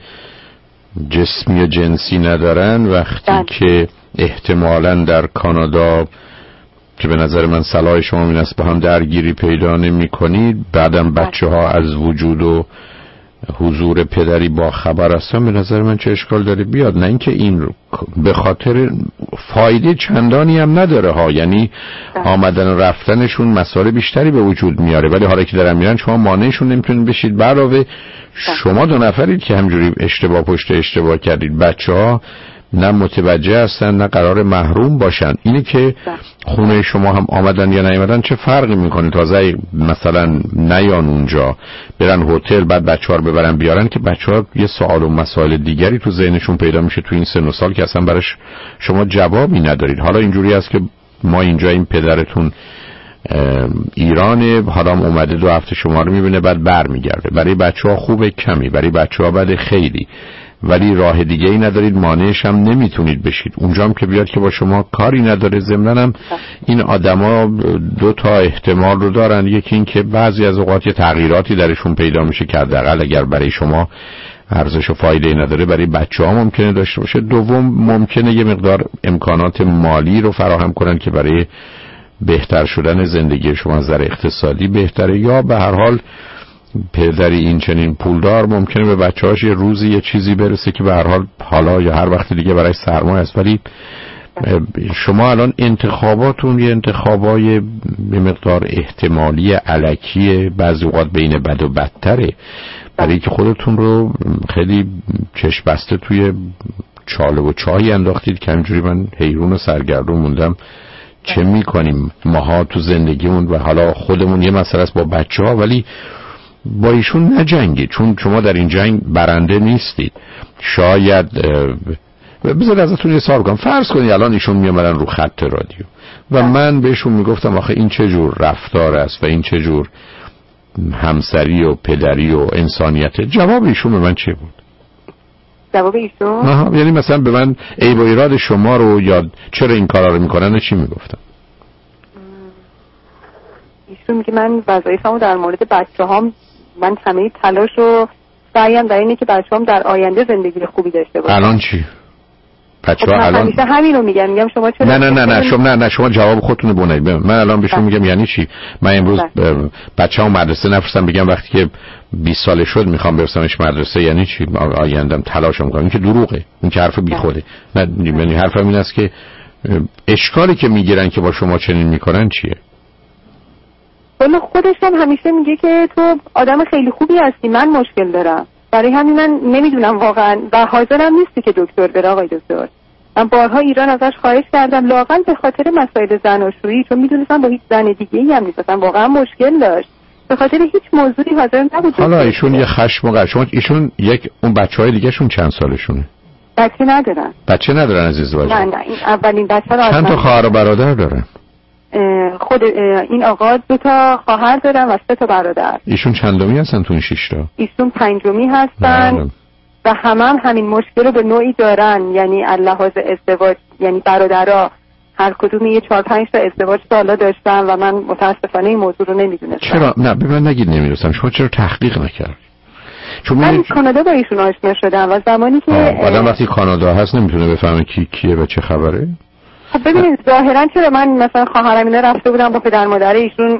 جسمی و جنسی ندارن، وقتی که احتمالاً در کانادا که به نظر من صلاح شما این است با هم درگیری پیدا نمی کنید، بعدم بچه ها از وجود و حضور پدری با خبر هستن، به نظر من چه اشکال داره بیاد؟ نه اینکه این به خاطر فایده چندانی هم نداره ها، یعنی آمدن و رفتنشون مسائل بیشتری به وجود میاره، ولی حالا که دارن میرن شما مانعشون نمیتونید بشید. علاوه شما 2 نفرید که همجوری اشتباه پشت اشتباه کردید، بچه ها نه متوجه هستن نه قرار محروم باشن. اینه که خونه شما هم آمدن یا نیامدن چه فرقی میکنه؟ تازه مثلا نیان اونجا برن هتل بعد بچه‌ها رو ببرن بیارن که بچه‌ها یه سوال و مسائل دیگری تو ذهنشون پیدا میشه تو این سن و سال که اصلا براش شما جوابی ندارید. حالا اینجوری است که ما اینجا این پدرتون ایرانه، حالا اومده 2 هفته شما رو میبینه بعد برمیگرده. برای بچه‌ها خوبه کمی، برای بچه‌ها بده خیلی، ولی راه دیگه ای ندارید، مانعش هم نمیتونید بشید. اونجا هم که بیاد که با شما کاری نداره. ضمناً هم این آدما 2 تا احتمال رو دارن، یکی این که بعضی از اوقات تغییراتی درشون پیدا میشه که حداقل اگر برای شما ارزش و فایده ای نداره برای بچه‌ها ممکنه داشته باشه. دوم ممکنه یه مقدار امکانات مالی رو فراهم کنن که برای بهتر شدن زندگی شما از نظر اقتصادی بهتره، یا به هر حال پدری این چنین پولدار ممکنه به بچه‌هاش یه روزی یه چیزی برسه که به هر حال حالا یا هر وقت دیگه برای سرمایه است، ولی شما الان انتخاباتون یه انتخابای به مقدار احتمالی الکیه، بعضی اوقات بین بد و بدتره، برای که خودتون رو خیلی چشم بسته توی چاله و چاهی انداختید که همجوری من حیرون و سرگردون موندم چه میکنیم ماها تو زندگیمون و حالا خودمون. یه مسئله است با بچه ها، ولی با ایشون نجنگید، چون شما در این جنگ برنده نیستید. شاید بذار ازتون یه سوال کنم. فرض کنید الان ایشون میامدن رو خط رادیو و من بهشون میگفتم آخه این چه جور رفتار است و این چه جور همسری و پدری و انسانیت، جواب ایشون به من چه بود؟ جواب ایشون؟ یعنی مثلا به من عیب و ایراد شما رو یا چرا این کارا رو میکنن چی میگفتن؟ ایشون میگه من وظایفمو در مورد بچه‌هام، من همه تلاش و سعیم در اینه که بچه‌هام در آینده زندگی خوبی داشته باشن. الان چی؟ بچه‌ها الان همیشه همینو میگم شما چرا نه شما جواب خودتون رو بونید. من الان بهشون میگم یعنی چی؟ من امروز بچه‌ام مدرسه نفرستم بگم وقتی که 20 سال شد میخوام برسمش مدرسه، یعنی چی؟ آیندم تلاشم کنم. این که دروغه، این که حرف بیخوده. نه یعنی حرفم این است که اشکالی که میگیرن که با شما چنین میکنن چیه؟ ولی خودش هم همیشه میگه که تو آدم خیلی خوبی هستی، من مشکل دارم، برای همین من نمیدونم واقعا و حاضرم نیستی که دکتر بره. آقای دکتر، من بارها ایران ازش خواهش کردم لااقل به خاطر مسائل زناشویی، چون میدونستم با هیچ زن دیگه‌ای هم نیست، اصلا واقعا مشکل داشت، به خاطر هیچ موضوعی حاضر نبود. حالا ایشون یه خشم و شما ایشون یک اون بچهای دیگه شون چند سالشونه؟ بچه ندارن از ازدواج؟ نه این اولین بچه رو. چند تا خواهر و برادر دارن؟ خود این آقا 2 تا خواهر دارن و 3 تا برادر. ایشون چندمی هستن تو این 6 تا؟ ایشون 5می هستن و همین مشکل رو به نوعی دارن، یعنی لحاظ ازدواج، یعنی برادرها هر کدوم یه 4-5 تا ازدواج سالا داشتن و من متاسفانه این موضوع رو نمیدونستم. چرا؟ نه به من نگید نمیدونستم. شما چرا تحقیق نکرد؟ چون من کانادا با ایشون آشنا شدم و زمانی که آدم وقتی کانادا هست نمیتونه بفهمه کی کیه و چه خبره. خب ببینید ظاهرا چرا من مثلا خواهرم اینا رفته بودم با پدر مادر ایشون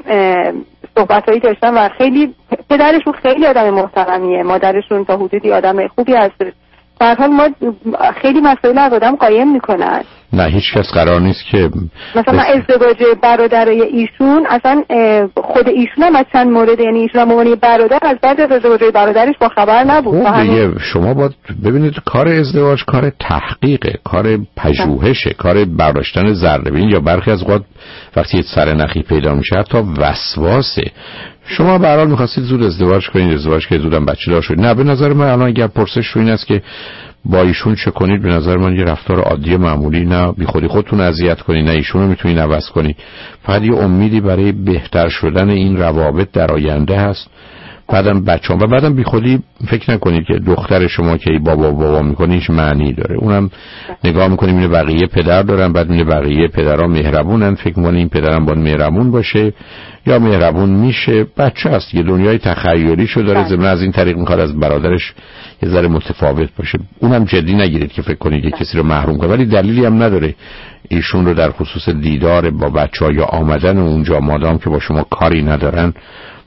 صحبتایی داشتم و خیلی پدرشون خیلی آدم محترمیه، مادرشون تا حدودی آدم خوبی هست. در حال ما خیلی مسائل از آدم قایم میکنن. نه هیچ کس قرار نیست که مثلا ازدواج برادرای ایشون اصلا خود ایشون هم از چند مورد، یعنی ایشون هم عنوان برادر از بعد از ازدواج برادرش با خبر نبود. شما باید ببینید کار ازدواج کار تحقیقه، کار پژوهشه، کار برداشتن ذره‌بین یا برخی از اوقات وقتی سرنخی پیدا میشه حتی وسواسه. شما به هر حال می‌خواستید زود ازدواج کنید، ازدواج که زودم بچه دار شدید. نه به نظر من الان اگر پرسش رو این است که با ایشون چه کنید، به نظر من یه رفتار عادی معمولی، نه بی خودی خودتون اذیت کنید، نه ایشون رو میتونید عوض کنید. فقط یه امیدی برای بهتر شدن این روابط در آینده هست. بعدم بچه‌ها و بعدم بی خودی فکر نکنید که دختر شما که بابا میکنه هیچ معنی داره. اونم نگاه میکنیم اینه بقیه پدر دارن، بعد اینه بقیه پدرها مهربونن، فکر میکنه این پدرم باید مهربون باشه یا مهربون میشه. بچه است، یه دنیای تخیلی شو داره، ضمن از این طریق میخواد از برادرش یه ذره متفاوت باشه. اونم جدی نگیرید که فکر کنید که کسی رو محروم کنه، ولی دلیلی هم نداره ایشون رو در خصوص دیدار با بچه‌ها یا آمدن اونجا مادام که با شما کاری ندارن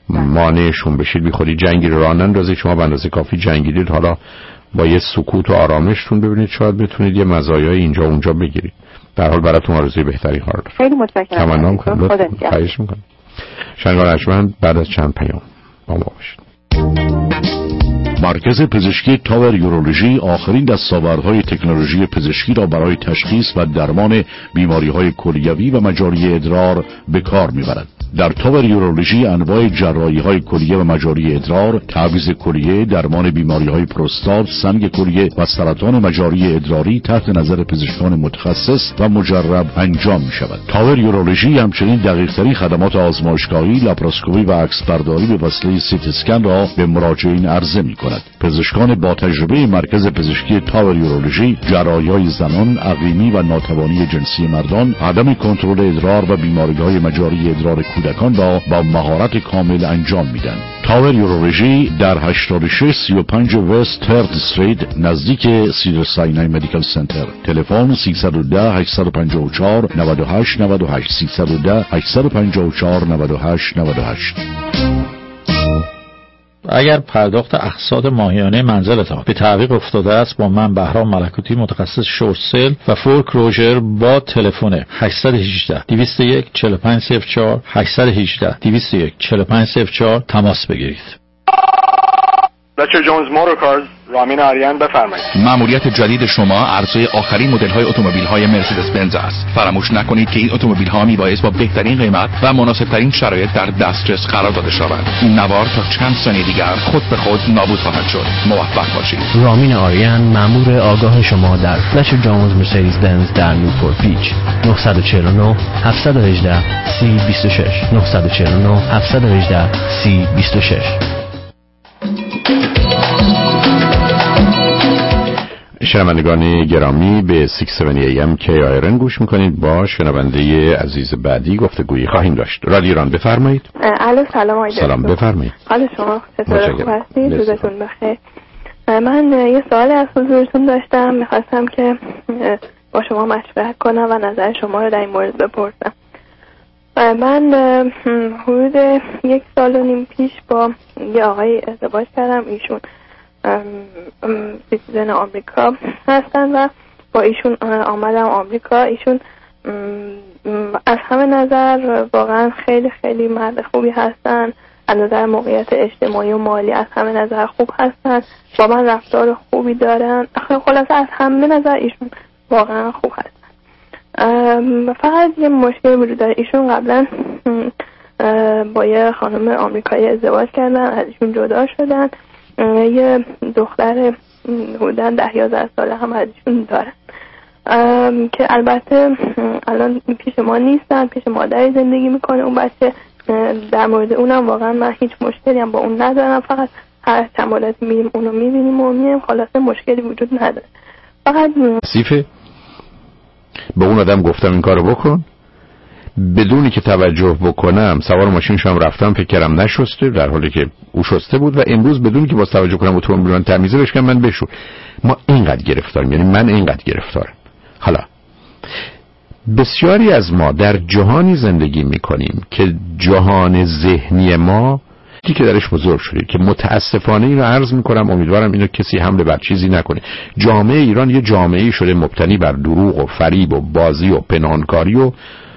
مانعشون بشید. بی خودی جنگی رو راه نندازید. شما به اندازه کافی جنگیدید، حالا با یه سکوت و آرامشتون ببینید شاید بتونید یه مزایای اینجا اونجا بگیرید. در حال براتون آرزوی بهتری قرار دارم. خیلی متشکرم. تمنا می‌کنم. خواهش می‌کنم. شنگان ارجمند بعد از چند پیام با ما باشید. مرکز پزشکی تاور یورولوژی آخرین دستاوردهای تکنولوژی پزشکی را برای تشخیص و درمان بیماری‌های کلیوی و مجاری ادرار به کار می‌برد. در تاور یورولوژی انواع جراحی‌های کلیه و مجاری ادرار، تعویض کلیه، درمان بیماری‌های پروستات، سنگ کلیه و سرطان مجاری ادراری تحت نظر پزشکان متخصص و مجرب انجام می‌شود. تاور یورولوژی همچنین دقیق‌ترین خدمات آزمایشگاهی، لاپاراسکوپی و عکسبرداری به وسیله سیت اسکن را به مراجعین عرضه می‌کند. پزشکان با تجربه مرکز پزشکی تاور یورولوژی جراحی‌های زنان، عقیمی و ناتوانی جنسی مردان، عدم کنترل ادرار و بیماری‌های مجاری ادرار کودکان را با مهارت کامل انجام میدن. تاور یورولوژی در 8635 وست 3rd استریت نزدیک سیدر ساینای مدیکال سنتر. تلفن 310 854 98 98 310 854 98 98. اگر پرداخت اقساط ماهیانه منزلتان به تعویق افتاده است، با من بهرام ملکوتی متخصص شورت سیل و فور کلوزر با تلفن 818 201 4504 818 201 4504 تماس بگیرید. بچه جونز موتورکارز، رامین آریان، بفرمایید. مأموریت جدید شما عرضه آخرین مدل‌های اتومبیل‌های مرسدس بنز است. فراموش نکنید که این اتومبیل‌ها میبایست با بهترین قیمت و مناسب‌ترین شرایط در دسترس قرار داده شوند. این نوار تا چند ثانیه دیگر خود به خود نابود خواهد شد. موفق باشید. رامین آریان، مأمور آگاه شما در فلچر جونز مرسدس بنز در نیوپورت بیچ. 949 718 3026 949 718 3026. شنوندگان گرامی به 670 AM KIRN گوش میکنید. با شنونده عزیز بعدی گفتگویی خواهیم داشت. رادیو ایران بفرمایید. الو سلام آقای دکتر. سلام بفرمایید. حال شما چطوره؟ خوب هستید؟ روزتون بخیر. من یه سوالی از حضورتون داشتم، میخواستم که با شما مشورت کنم و نظر شما رو در این مورد بپرسم. من حدود 1.5 سال پیش با یه آقای ازدواج کردم. ایشون سیتیزن آمریکا هستن و با ایشون آمدم آمریکا. ایشون از همه نظر واقعا خیلی خیلی مرد خوبی هستن، از نظر موقعیت اجتماعی و مالی از همه نظر خوب هستن، با من رفتار خوبی دارن. خلاصه از همه نظر ایشون واقعا خوب هستن. فقط یه مشکل وجود داره. ایشون قبلا با یه خانم آمریکایی ازدواج کردن، از ایشون جدا شدن، یه دختر حدوداً 10-11 ساله هم از ایشون دارن که البته الان پیش ما نیستن، پیش مادری زندگی میکنه اون بچه. در مورد اونم واقعا من هیچ مشکلی هم با اون ندارم، فقط هر چند میریم اونو میبینیم و میریم، خلاصه مشکلی وجود نداره. فقط سیفه به اون آدم گفتم این کارو بکن، بدونی که توجه بکنم سوار ماشینشم رفتم، فکر کردم نشسته، در حالی که او شسته بود. و امروز بدونی که باز توجه کنم اتومبیل من تمیزه بشم من بشور. ما اینقدر گرفتاریم، یعنی من اینقدر گرفتارم. حالا بسیاری از ما در جهانی زندگی میکنیم که جهان ذهنی ما که درش بزرگ شدید، که متاسفانه اینو عرض میکنم، امیدوارم اینو کسی حمله بر چیزی نکنه. جامعه ایران یه جامعه‌ای شده مبتنی بر دروغ و فریب و بازی و پنهانکاری و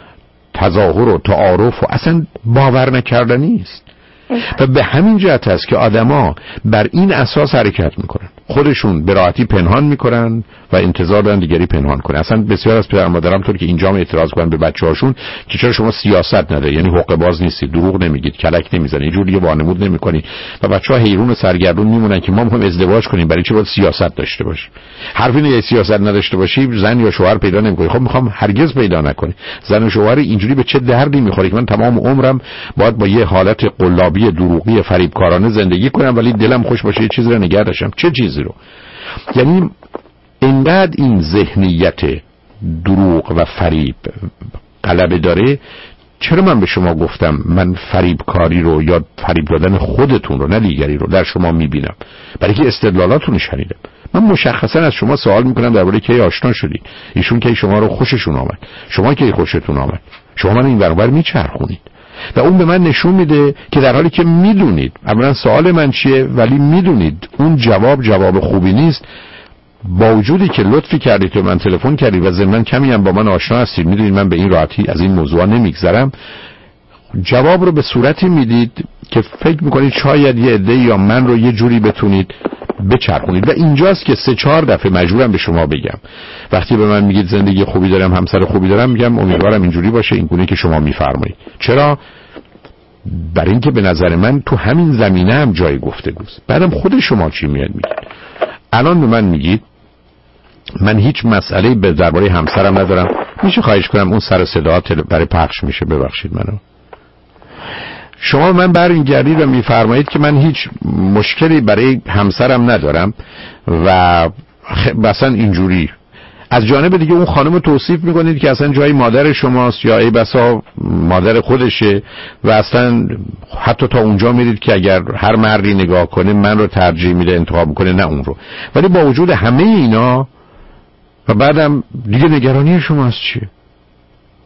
تظاهر و تعارف و اصلا باور نکردنی است. و به همین جهت است که آدما بر این اساس حرکت میکنن، خودشون به راحتی پنهان میکنن و انتظار دارن دیگری پنهان کنه. اصلا بسیار از پدر مادرام طور که اینجا اعتراض کنن به بچه‌هاشون که چرا شما سیاست نداری، یعنی حقه باز نیستید، دروغ نمیگید، کلک نمیزنید، اینجوری وانمود نمیکنید و بچه‌ها حیرون و سرگردون میمونن که ما میخوایم ازدواج کنیم، برای چی باید سیاست داشته باشیم؟ حرف اینه که سیاست نداشته باشی زن یا شوهر پیدا نمیکنی. خب میخوام هرگز پیدا نکنی. زن و شوهر اینجوری به چه دردی میخوره که من تمام عمرم باید با یه حالت قلابی دروغی فریبکارانه زندگی کنم ولی دلم خوش باشه یه چیزی رو نگه داشتم. چه چیزی رو؟ یعنی اینقدر این ذهنیت دروغ و فریب غلبه داره. چرا من به شما گفتم من فریبکاری رو یا فریب دادن خودتون رو نه دیگری رو در شما میبینم؟ برای که استدلالاتون شنیدم. من مشخصا از شما سوال میکنم درباره کی آشنا شدید، ایشون کی شما رو خوششون آمد، شما کی خوشتون آمد، شما من این ور میچرخونید و اون به من نشون میده که در حالی که میدونید اولا سوال من چیه ولی میدونید اون جواب خوبی نیست، با وجودی که لطفی کردید که من تلفن کردید و ضمن کمی هم با من آشنا هستید، میدونید من به این راحتی از این موضوع نمیگذرم، جواب رو به صورتی میدید که فکر میکنید شاید یه عده یا من رو یه جوری بتونید بچرخونید. و اینجاست که 3-4 دفعه مجبورم به شما بگم وقتی به من میگید زندگی خوبی دارم، همسر خوبی دارم، میگم امیدوارم اینجوری باشه، این گونه که شما میفرمایید. چرا؟ برای اینکه به نظر من تو همین زمینه هم جای گفتگوست. بعدم خود شما چی میاد میگید؟ الان به من میگید من هیچ مسئله‌ای به درباره همسرم ندارم، میشه خواهش کنم اون سر صدا برای پخش میشه؟ ببخشید منو. شما من برمیگردید و میفرمایید که من هیچ مشکلی برای همسرم ندارم و مثلا اینجوری از جانب دیگه اون خانم توصیف میکنید که اصلا جای مادر شماست یا ای بسا مادر خودشه و اصلا حتی تا اونجا میرید که اگر هر مردی نگاه کنه من رو ترجیح میده انتخاب میکنه نه اون رو. ولی با وجود همه اینا و بعدم دیگه نگرانی شماست چیه؟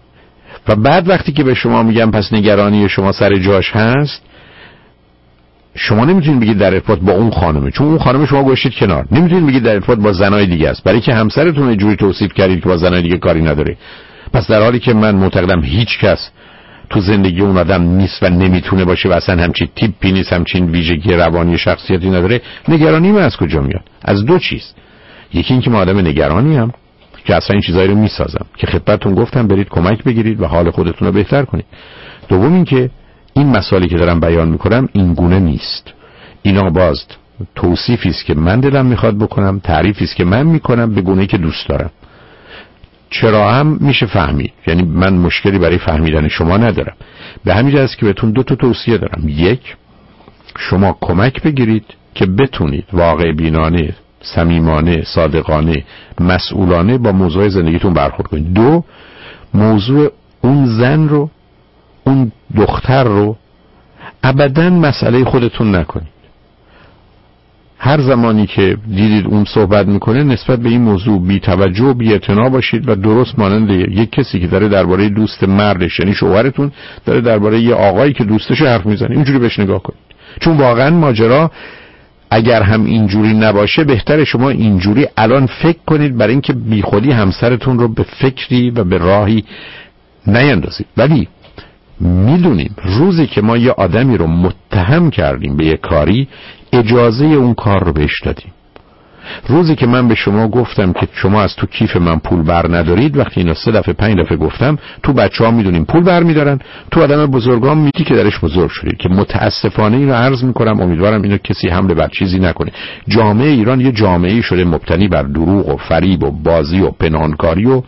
و بعد وقتی که به شما میگم پس نگرانی شما سر جاش هست، شما نمیتونید بگید در ارتباط با اون خانمه، چون اون خانم شما گوشید کنار. نمیتونید بگید در ارتباط با زنای دیگه است، برای که همسرتون یه جوری توصیف کردید که با زنای دیگه کاری نداره. پس در حالی که من معتقدم هیچ کس تو زندگی اون آدم نیست و نمیتونه باشه و اصلا همچین تیپی نیست، همچین ویژگی روانی شخصیتی نداره، نگرانی من از کجا میاد؟ از دو چیز. یکی این که من آدم نگرانی ام که اصلا این چیزایی رو میسازم که خدمتتون گفتم برید کمک بگیرید و حال خودتون رو بهتر کنید. دوم این که این مسائلی که دارم بیان میکنم این گونه نیست. اینا باز توصیفی است که من دلم میخواد بکنم، تعریفی است که من میکنم به گونه‌ای که دوست دارم. چرا هم میشه فهمید، یعنی من مشکلی برای فهمیدن شما ندارم. به همین جهت است که بهتون دو تا توصیه دارم. یک، شما کمک بگیرید که بتونید واقع بینانه، صمیمانه، صادقانه، مسئولانه با موضوع زندگیتون برخورد کنید. دو، موضوع اون زن رو، اون دختر رو ابداً مسئله خودتون نکنید. هر زمانی که دیدید اون صحبت میکنه نسبت به این موضوع بی توجه و بی اعتنا باشید و درست مانند یک کسی که داره درباره دوست مردش، یعنی شوهرتون، داره درباره یه آقایی که دوستش حرف میزنه، اینجوری بهش نگاه کنید. چون واقعا ماجرا اگر هم اینجوری نباشه بهتره شما اینجوری الان فکر کنید، برای اینکه بیخودی همسرتون رو به فکری و به راهی نیندازید. ولی میدونیم روزی که ما یه آدمی رو متهم کردیم به یه کاری، اجازه اون کار رو بهش دادیم. روزی که من به شما گفتم که شما از تو کیف من پول بر ندارید، وقتی اینا 3 دفعه 5 دفعه گفتم، تو بچه‌ها میدونیم پول بر میدارن، تو آدم بزرگام میگی که درش بزرگ شدید، که متاسفانه اینو عرض میکنم، امیدوارم اینو کسی حمله بر چیزی نکنه. جامعه ایران یه جامعه‌ای شده مبتنی بر دروغ و فریب و بازی و پنهانکاری و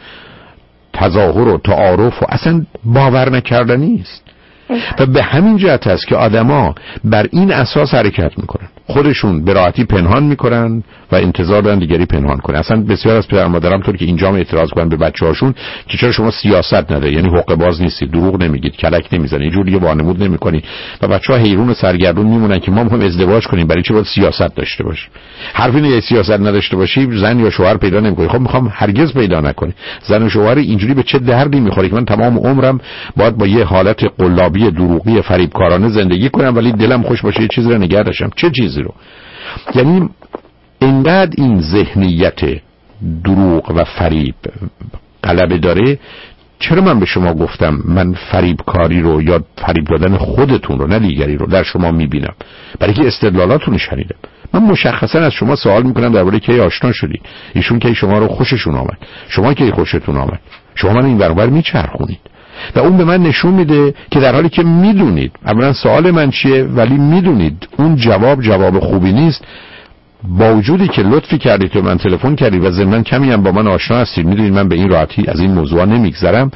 تظاهر و تعارف و اصلا باور نکردنی است. و به همین جهت است که آدما بر این اساس حرکت میکنن، خودشون به راحتی پنهان میکنن و انتظار دارن دیگری پنهان کنه. اصلا بسیار از پدر مادرام طور که اینجا اعتراض کنن به بچه‌هاشون که چرا شما سیاست نداره، یعنی حقه باز نیستید، دروغ نمیگید، کلک نمیزنید، یه جوری وانمود نمیکنید و بچه‌ها حیرون و سرگردون میمونن که ما میخوایم ازدواج کنیم، برای چی باید سیاست داشته باشیم؟ حرف اینه یه سیاست نداشته باشی زن یا شوهر پیدا نمیکنی. خب میخوام هرگز پیدا نکنی. زن و شوهر اینجوری به چه دردی میخوره که من تمام عمرم باید با یه حالت قلابی دروغی فریبکارانه زندگی کنم ولی دلم خوش باشه یه چیزی رو نگه داشتم. چه چیزی رو؟ یعنی اینقدر این ذهنیت دروغ و فریب غلبه داره. چرا من به شما گفتم من فریبکاری رو یا فریب دادن خودتون رو نه دیگری رو در شما میبینم؟ برای که استدلالاتون شنیدم. من مشخصا از شما سوال میکنم درباره کی آشنا شدی، ایشون کی شما رو خوششون آمد، شما کی خوشتون آمد، شما من این برابر میچرخونید و اون به من نشون میده که در حالی که میدونید اولا سوال من چیه ولی میدونید اون جواب خوبی نیست، با وجودی که لطفی کردید و من تلفن کردید و ضمن کمی هم با من آشنا هستید، میدونید من به این راحتی از این موضوع نمیگذرم،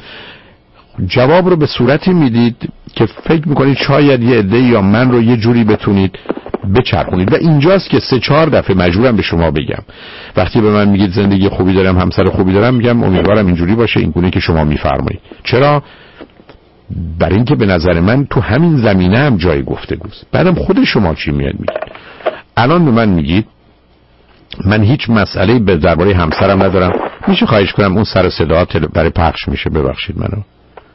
جواب رو به صورتی میدید که فکر میکنید شاید یه عده یا من رو یه جوری بتونید بچرخونید. و اینجاست که 3-4 دفعه مجبورم به شما بگم وقتی به من میگید زندگی خوبی دارم، همسر خوبی دارم، میگم امیدوارم اینجوری باشه، این گونه که شما میفرمایید. چرا؟ برای اینکه به نظر من تو همین زمینه هم جای گفتگوست. بعدم خود شما چی میاد میگید؟ الان به من میگید من هیچ مسئله به درباره همسرم ندارم، میشه خواهش کنم اون سر صدا برای پخش میشه؟ ببخشید منو.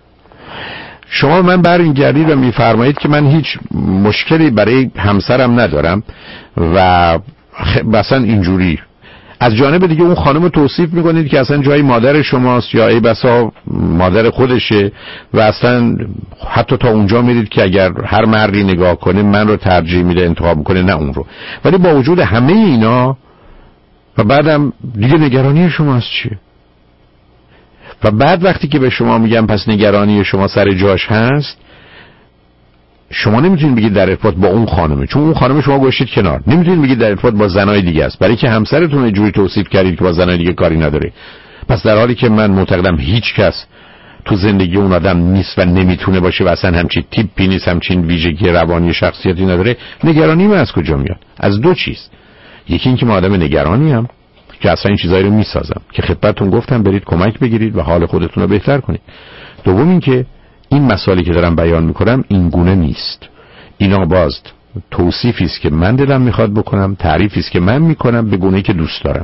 شما من برمیگردید و میفرمایید که من هیچ مشکلی برای همسرم ندارم و اصلا اینجوری. از جانب دیگه اون خانم رو توصیف میکنید که اصلا جای مادر شماست یا ای بسا مادر خودشه و اصلا حتی تا اونجا میرید که اگر هر مردی نگاه کنه من رو ترجیح میده انتخاب کنه نه اون رو. ولی با وجود همه اینا و بعدم دیگه نگرانی شماست چیه؟ و بعد وقتی که به شما میگم پس نگرانی شما سر جاش هست، شما نمیتونید بگید در ارتباط با اون خانمه، چون اون خانم شما گوشید کنار. نمیتونید بگید در ارتباط با زنای دیگه است، برای که همسرتون یه جوری توصیف کردید که با زنای دیگه کاری نداره. پس در حالی که من معتقدم هیچ کس تو زندگی اون آدم نیست و نمیتونه باشه و اصلا همچین تیپی نیست، همچین ویژگی روانی شخصیتی نداره، نگرانی من از کجا میاد؟ از دو چیز. یکی این که من آدم نگرانی ام که اصلا این چیزایی رو میسازم که خدمتتون گفتم برید کمک بگیرید و حال خودتون رو بهتر کنید. دوم این که این مسائلی که دارم بیان میکنم این گونه نیست. اینا باز توصیفی است که من دلم میخواد بکنم، تعریفی است که من میکنم به گونه‌ای که دوست دارم.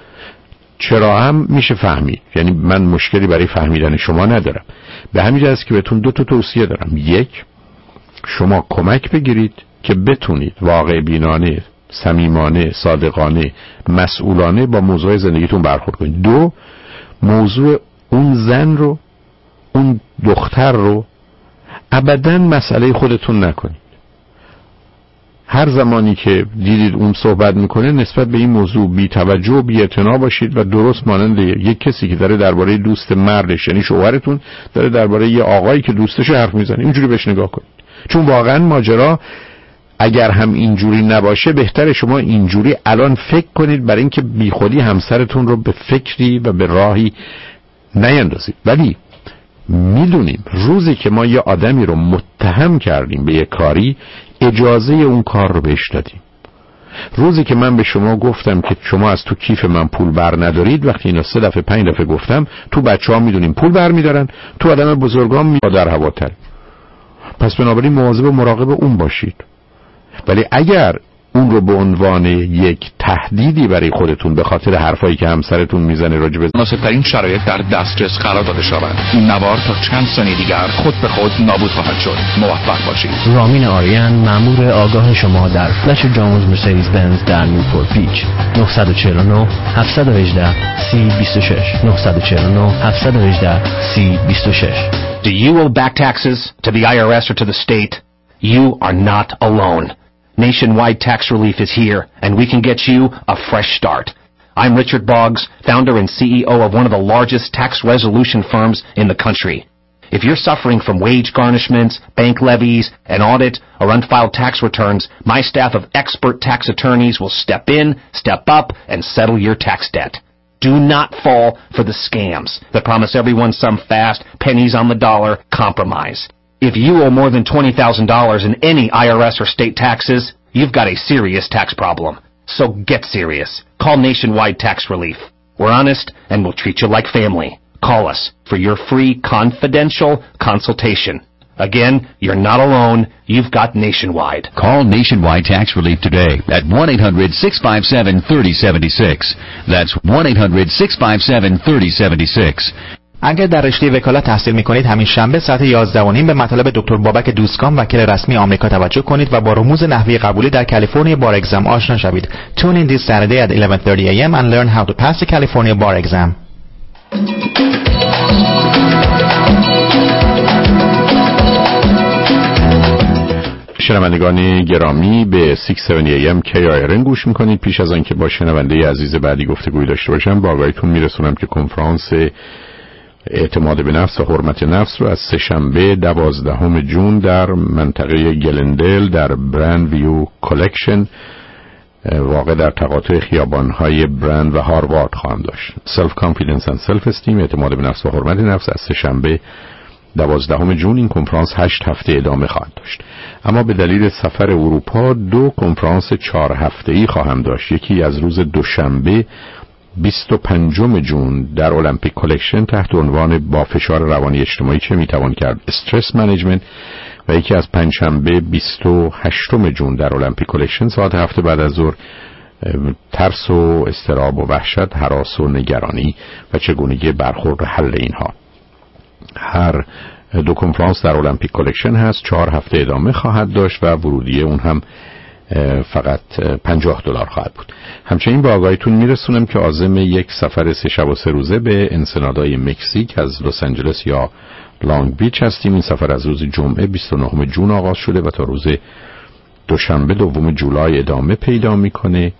چرا هم میشه فهمید، یعنی من مشکلی برای فهمیدن شما ندارم. به همین جهت است که بهتون 2 تا توصیه دارم. یک، شما کمک بگیرید که بتونید واقع بینانه، صمیمانه، صادقانه، مسئولانه با موضوع زندگیتون برخورد کنید. 2 موضوع اون زن رو، اون دختر رو ابداً مسئله خودتون نکنید. هر زمانی که دیدید اون صحبت میکنه نسبت به این موضوع بی توجه و بی اعتنا باشید و درست مانند یک کسی که داره درباره دوست مردش یعنی شوهرتون داره درباره یه آقایی که دوستش حرف میزنه اینجوری بهش نگاه کنید. چون واقعا ماجرا اگر هم اینجوری نباشه بهتره شما اینجوری الان فکر کنید برای اینکه بیخودی همسرتون رو به فکری و به راهی نیندازید. ولی میدونیم روزی که ما یه آدمی رو متهم کردیم به یه کاری اجازه اون کار رو بهش دادیم. روزی که من به شما گفتم که شما از تو کیف من پول بر ندارید، وقتی اینا 3 دفعه 5 دفعه گفتم، تو بچه ها میدونیم پول بر میدارن، تو آدم بزرگان در هواتر. پس بنابراین مواظب و مراقب اون باشید. ولی اگر اون رو به عنوان یک تهدیدی برای خودتون به خاطر حرفایی که همسرتون میزنه راجع به مناسب‌ترین شرایط در دسترس قرار داده شود، این نوار تا چند ثانیه دیگر خود به خود نابود خواهد شد. موفق باشید. رامین آریان، مأمور آگاه شما در فلچر جونز مرسدس بنز در نیوپورت بیچ. 949 718 3026 949 718 3026. Do you owe back taxes to the IRS or to the state? You are not alone. Nationwide Tax Relief is here, and we can get you a fresh start. I'm Richard Boggs, founder and CEO of one of the largest tax resolution firms in the country. If you're suffering from wage garnishments, bank levies, an audit, or unfiled tax returns, my staff of expert tax attorneys will step in, step up, and settle your tax debt. Do not fall for the scams that promise everyone some fast, pennies on the dollar compromise. If you owe more than $20,000 in any IRS or state taxes, you've got a serious tax problem. So get serious. Call Nationwide Tax Relief. We're honest and we'll treat you like family. Call us for your free confidential consultation. Again, you're not alone. You've got Nationwide. Call Nationwide Tax Relief today at 1-800-657-3076. That's 1-800-657-3076. اگر در رشته وکالت تحصیل می‌کنید همین شنبه ساعت 11:30 به مطالب دکتر بابک دوستکام وکیل رسمی آمریکا توجه کنید و با رموز نحوی قبولی در کالیفرنیا بار اگزم آشنا شوید. Tune in this Saturday at 11:30 a.m. and learn how to pass the California bar exam. شنوندگان گرامی به 670 AM KIRN گوش میکنید. پیش از آنکه با شنونده عزیز بعدی گفتگوی داشته باشم با آگاهیتون میرسونم که کنفرانس اعتماد به نفس و حرمت نفس رو از سه‌شنبه 12 جون در منطقه گلندل در برند ویو کالکشن واقع در تقاطع خیابان‌های برند و هاروارد خواهم داشت. سلف کانفیدنس اند سلف استیم، اعتماد به نفس و حرمت نفس، از سه‌شنبه 12 جون. این کنفرانس 8 هفته ادامه خواهد داشت. اما به دلیل سفر اروپا 2 کنفرانس 4 هفته‌ای خواهم داشت. یکی از روز دوشنبه 25 جون در المپیک کالکشن تحت عنوان با فشار روانی اجتماعی چه میتوان کرد، استرس منیجمنت، و یکی از پنجشنبه 28 جون در المپیک کالکشن ساعت 7 بعد از ظهر ترس و اضطراب و وحشت، هراس و نگرانی و چگونگی برخورد و حل اینها. هر 2 کنفرانس در المپیک کالکشن هست، 4 هفته ادامه خواهد داشت و ورودیه اون هم فقط $50 خواهد بود. همچنین با آگاهیتون میرسونم که عازم یک سفر 3 شب و 3 روزه به انسنادای مکزیک از لس آنجلس یا لانگ بیچ هستیم. این سفر از روز جمعه 29 جون آغاز شده و تا روز دوشنبه 2 جولای ادامه پیدا میکنه.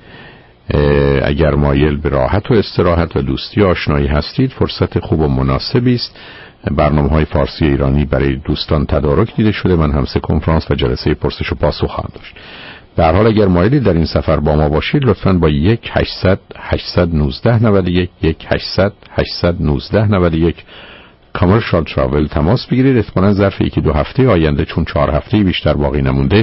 اگر مایل به راحت و استراحت و دوستی آشنایی هستید فرصت خوب و مناسبی است. برنامه‌های فارسی ایرانی برای دوستان تدارک دیده شده. من هم 3 کنفرانس و جلسه پرسش و پاسخ خواهم داشت. در حال اگر مایلی در این سفر با ما باشید لطفاً با 1-800-819-91 1-800-819-91 کامرشال تراول تماس بگیرید. احتمالاً ظرف 1-2 هفته آینده، چون 4 هفته بیشتر باقی نمونده،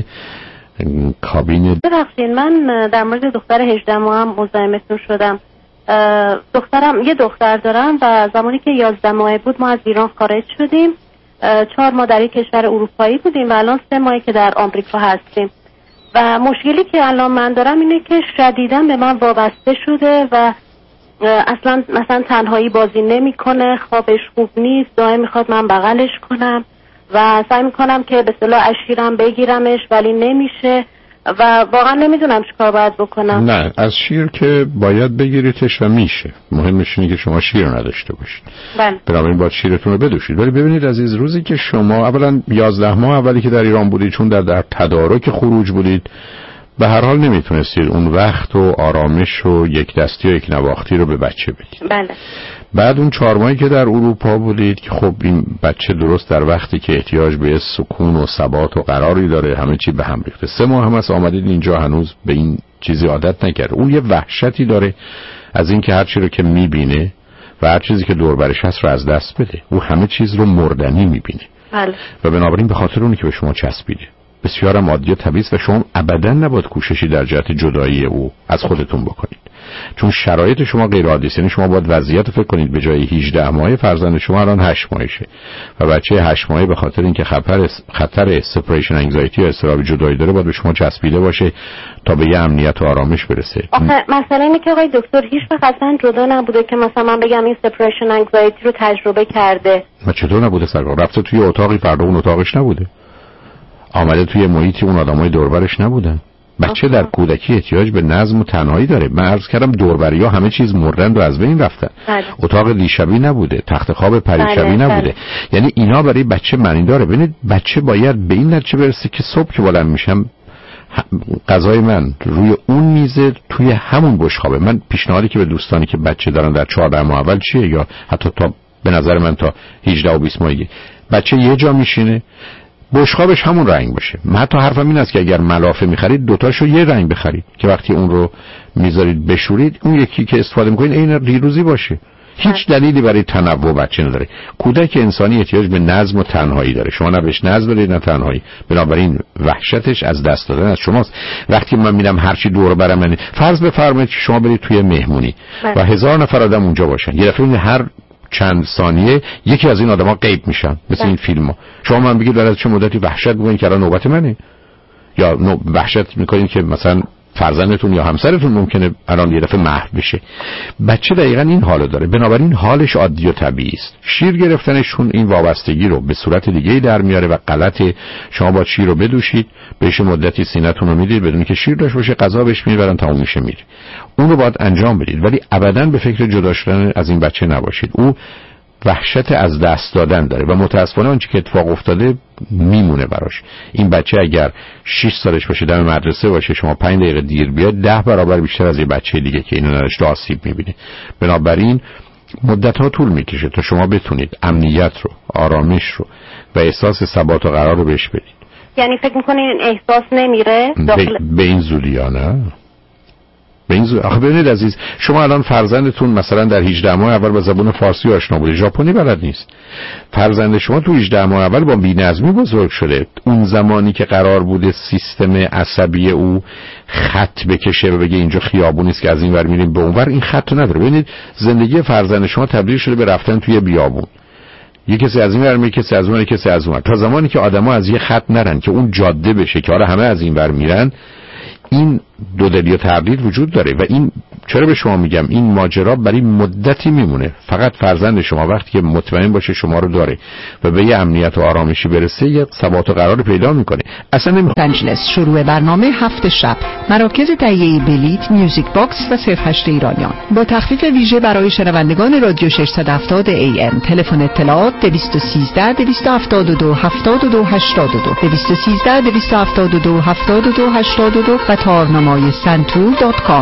کابین. ببخشید من در مورد دختر 18 ماه هم مزاحمتون شدم. دخترم یه دختر دارم و زمانی که 11 ماه بود ما از ایران خارج شدیم. 4 ماه در یک کشور اروپایی بودیم و الان 3 ماهی که در آمریکا هستیم و مشکلی که الان من دارم اینه که شدیداً به من وابسته شده و اصلا مثلا تنهایی بازی نمیکنه، خوابش خوب نیست، دائم میخواد من بغلش کنم و سعی میکنم که به اصطلاح از شیرم بگیرمش ولی نمیشه و واقعا نمیدونم چیکار باید بکنم. نه، از شیر که باید بگیریدش و میشه. مهمش اینه که شما شیر نداشته باشید. بله. بنابراین باید شیرتون رو بدوشید. ولی ببینید عزیز، روزی که شما اولا 11 ماه اولی که در ایران بودید، چون در تدارک خروج بودید، به هر حال نمیتونستید اون وقت و آرامش و یک دستی و یک نواختی رو به بچه بدید. بله. بعد اون 4 ماهی که در اروپا بودید که خب این بچه درست در وقتی که احتیاج به سکون و ثبات و قراری داره، همه چی به هم ریخته. 3 ماه هم از آمدید اینجا هنوز به این چیزی عادت نکرده. اون یه وحشتی داره از این که هر چی رو که میبینه و هر چیزی که دور برش هست رو از دست بده. او همه چیز رو مردنی میبینه. بله. و بنابراین به خاطر اونی که به شما چسبیده، بسیارم عادی و طبیعی است و شما ابداً نباید کوششی در جهت جدایی او از خودتون بکنید، چون شرایط شما غیر عادی است. یعنی شما باید وضعیت فکر کنید به جای 18 ماهه فرزند شما الان 8 ماهشه و بچه 8 ماهه به خاطر اینکه خطر سپریشن انگزایتی یا اضطراب جدایی داره باید به شما چسبیده باشه تا به یه امنیت و آرامش برسه. آخه مثلا اینه که آقای دکتر هیچ وقت اصلا جدا نبوده که مثلا من بگم این سپریشن انگزایتی رو تجربه کرده. ما چطور نبوده سرکار؟ رفته توی اتاقی، فردا اون اتاقش نبوده، آمده توی محیطی اون آدمای دور برش نبودن. بچه در کودکی احتیاج به نظم و تنهایی داره. من عرض کردم دوربری‌ها همه چیز مردن و از بین رفتن. اتاق دیشبی نبوده، تخت خواب پریشبی نبوده. یعنی اینا برای بچه معنی داره. ببینید بچه باید به این نتیجه برسه که صبح که بلند میشم غذای من روی اون میزه توی همون بشقابه. من پیشنهادی که به دوستانی که بچه دارن در 14 ماه اول چیه، یا حتی تا به نظر من تا 18 و 20 ماهگی، بچه یه جا میشینه، بشقابش همون رنگ باشه. من حتی حرفم این است که اگر ملافه میخرید دوتاشو یه رنگ بخرید که وقتی اون رو میذارید بشورید اون یکی که استفاده میکنید عین دیروزی باشه. هیچ دلیلی برای تنوع بچه نداره. کودک انسانی احتیاج به نظم و تنهایی داره. شما نه بهش نظم بدید نه تنهایی. بنابراین وحشتش از دست دادن از شماست. وقتی من میرم هر چی دور برم، من فرض بفرمایید که شما برید توی مهمونی و 1000 نفر آدم اونجا باشن، یه دفعه هر چند ثانیه یکی از این آدما غیب میشن، مثل این فیلم‌ها. شما من بگید در چه مدتی وحشت می‌کنید که الان نوبت منه، یا وحشت می‌کنید که مثلا فرزندتون یا همسرتون ممکنه الان یه دفعه محو بشه. بچه دقیقاً این حالو داره. بنابراین حالش عادی و طبیعی است. شیر گرفتنشون این وابستگی رو به صورت دیگه‌ای در میاره و غلطه. شما با شیر رو بدوشید، بهش مدتی سینه‌تون رو میدید بدون که شیر داشته باشه، غذا بهش میبرن تموم میشه میره. اون رو باید انجام بدید، ولی ابداً به فکر جدا شدن از این بچه نباشید. او وحشت از دست دادن داره و متاسفانه اون چیزی که اتفاق افتاده میمونه براش. این بچه اگر 6 سالش باشه، دم مدرسه باشه، شما 5 دقیقه دیر بیاد 10 برابر بیشتر از یه بچه دیگه که اینو نداشته آسیب میبینه. بنابراین مدت‌ها طول میکشه تا شما بتونید امنیت رو، آرامش رو و احساس ثبات و قرار رو بهش بدید. یعنی فکر می‌کنین این احساس نمیره داخل به این زودیا نه؟ آخه ببینید عزیز، شما الان فرزندتون مثلا در 18 ماه اول با زبان فارسی آشنا بوده، ژاپنی بلد نیست. فرزند شما تو 18 ماه اول با بی‌نظمی بزرگ شده. اون زمانی که قرار بوده سیستم عصبی او خط بکشه و بگه اینجا خیابونی است که از این ور میریم به اون ور، این خط نداره. ببینید زندگی فرزند شما تبدیل شده به رفتن توی بیابون. یه کسی از این ور میره، کسی از اون، کسی از اون. تا زمانی که آدما از یه خط نرن که اون جاده بشه که آره همه از این ور میرن، این دودلی و تردید وجود داره. و این چرا به شما میگم این ماجرا برای مدتی میمونه. فقط فرزند شما وقتی که مطمئن باشه شما رو داره و به یه امنیت و آرامشی برسه، یه ثبات و قرار پیدا میکنه. اصلا انجلس شروع برنامه 7 شب، مراکز تهیه بلیت، میوزیک باکس و 08 ایرانیان با تخفیف ویژه برای شنوندگان رادیو 670 AM. تلفن اطلاعات 213 272 72 82 213 272 72 82 و تارنمای santur.com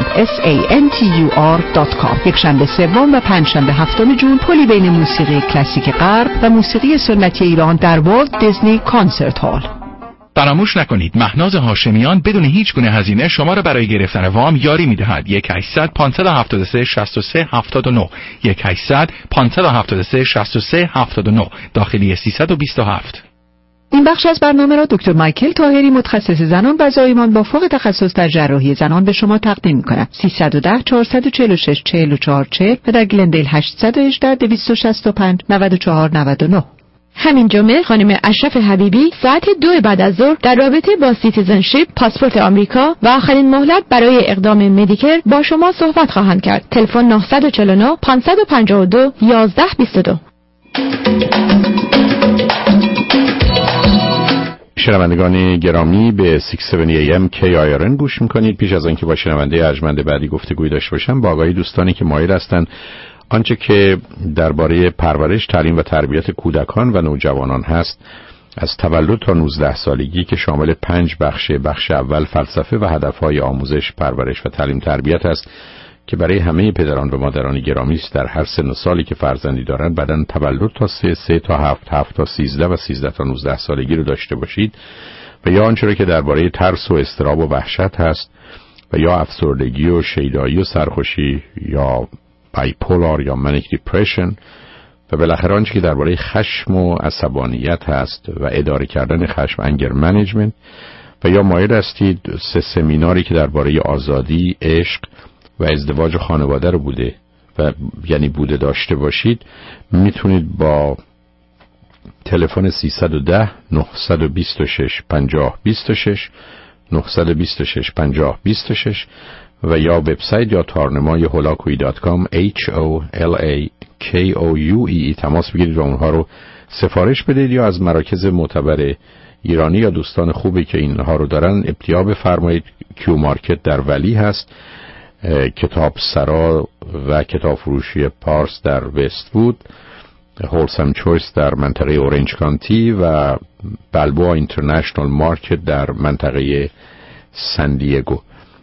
santur.com. یک شنبه سوم و پنجشنبه هفتم جون پلی بین موسیقی کلاسیک غرب و موسیقی سنتی ایران در والت دیزنی کانسرت هال. فراموش نکنید مهناز هاشمیان بدون هیچ گونه هزینه شما را برای گرفتن وام یاری می‌دهد. 1-800 573 63 79 1-800 573 63 79 داخلی 327. این بخش از برنامه را دکتر مایکل طاهری متخصص زنان و زایمان با فوق تخصص در جراحی زنان به شما تقدیم می‌کند. 310 446 4440 و در گلندیل 818 265 94 99. همین جمعه خانم اشرف حبیبی ساعت 2 بعد از ظهر در رابطه با سیتیزنشیپ، پاسپورت آمریکا و آخرین مهلت برای اقدام مدیکر با شما صحبت خواهند کرد. تلفن 949 552 1122. شنوندگان گرامی به 670 AM KIRN گوش میکنید. پیش از آنکه با شنونده ارجمند بعدی گفتگوی داشته باشم، با آگاهی دوستانی که مایل هستند آنچه که درباره پرورش، تعلیم و تربیت کودکان و نوجوانان هست از تولد تا 19 سالگی که شامل 5 بخش اول فلسفه و هدفهای آموزش، پرورش و تعلیم تربیت است که برای همه پدران و مادران گرامی است در هر سن و سالی که فرزندی دارند، بعداً تولد تا 3 تا 7 تا 13 و 13 تا 19 سالگی رو داشته باشید، و یا آنچه را که درباره ترس و اضطراب و وحشت هست و یا افسردگی و شیدایی و سرخوشی یا بایپولار یا منیک دیپرشن، و بالاخره آنچه که درباره خشم و عصبانیت هست و اداره کردن خشم، انگر منیجمنت، و یا مایل هستید 3 سمیناری که درباره آزادی، عشق و ازدواج و خانواده رو بوده داشته باشید، میتونید با تلفن 310 926 50 26 926 50 26 و یا وبسایت یا تارنمای holakoui.com HOLAKOUE تماس بگیرید و اونها رو سفارش بدید، یا از مراکز معتبر ایرانی یا دوستان خوبی که اینها رو دارن ابتدا بفرمایید. کیو مارکت در ولی هست، کتاب سرا و کتاب فروشی پارس در وست وود، هولسم چویس در منطقه اورنج کانتی و بلبوآ اینترنشنال مارکت در منطقه سان دیگو.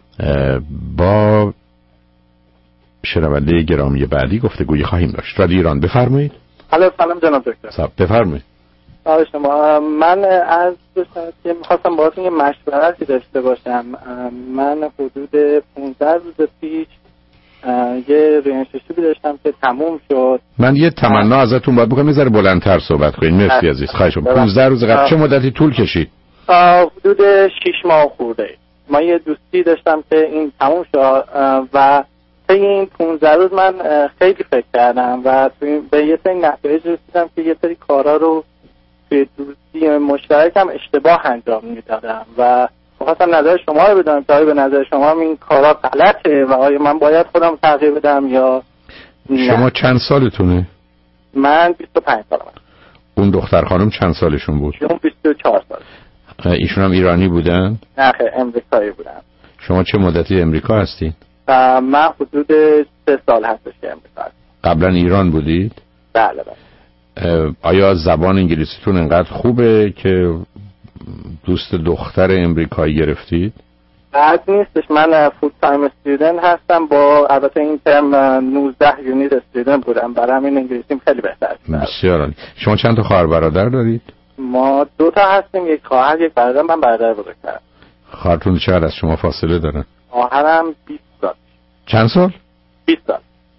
با شنونده گرامی بعدی گفتگویی خواهیم داشت. رادیو ایران، بفرمایید. سلام جناب دکتر. بفرمایید. شما من از که میخواستم باهاتون یه مشورتی داشته باشم. من حدود 15 روز پیش یه ریانششوبی داشتم که تموم شد. من یه تمنا ازتون باید بکنم یه ذره بلندتر صحبت کنید. مرسی عزیز، خواهش می‌کنم. 15 روز قبل چه مدتی طول کشید؟ حدود 6 ماه خورده. ما یه دوستی داشتم که این تموم شد و طی این 15 روز من خیلی فکر کردم و به یه سری نتایج رسیدم که یه سری کارا رو توی دوستی مشترکم اشتباه انجام میدادم و خواستم نظر شما رو بدونم که به نظر شما این کارا غلطه و آیا من باید خودم تغییر بدم یا نه. شما چند سالتونه؟ من 25 سالمه. اون دختر خانم چند سالشون بود؟ اون 24 سال. ایشون هم ایرانی بودن؟ نه خیلی امریکایی بودن. شما چه مدتی امریکا هستین؟ من حدود 3 سال هستش که امریکا هستم. قبلا ایران بودید؟ بله. آیا زبان انگلیسیتون انقدر خوبه که دوست دختر امریکایی گرفتید؟ بعد نیستش. من فول تایم استودنت هستم، با البته این ترم 19 یونیت استودنت بودم، برای همین انگلیسیم خیلی بهتر. بسیار عالی. شما چند تا خواهر برادر دارید؟ ما 2 تا هستیم، یک خواهر یک برادر. من برادر بزرگترم. خواهرتون چقدر از شما فاصله دارن؟ خواهرم 20 سال. چند سال؟ 20 سال.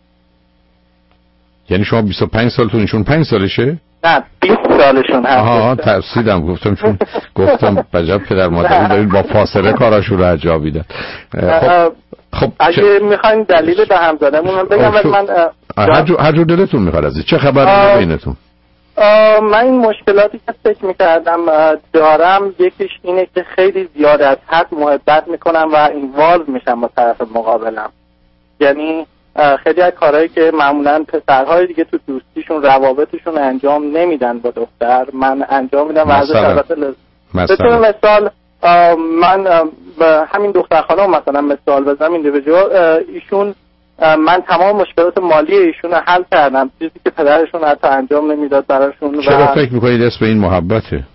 یعنی شما 25 سالتون، ایشون 5 سالشه؟ نه 20 سالشون هست. آها ترسیدم، گفتم چون گفتم بجب پدر مادری دارید با فاصله کاراشون رو انجام میدن. خب اگه میخواین دلیل به هم زدنمون من بگم، ولی من هر جور دلتون میخواد عزیز. چه خبره بینتون؟ من این مشکلاتی که فکر میکردم دارم، یکیش اینه که خیلی زیاد از حد محبت میکنم و اینوالو میشم با طرف مقابلم. یعنی خیلی از کارهایی که معمولا پسرهای دیگه تو دوستیشون روابطشون انجام نمیدن با دختر، من انجام میدم و ازش البته مثال من همین دختر خانم مثلا مثال بزنم، ایندیویدوال ایشون من تمام مشکلات مالی ایشون رو حل کردم، چیزی که پدرشون حتی انجام نمیداد براشون. چرا فکر میکنید اسم این محبته؟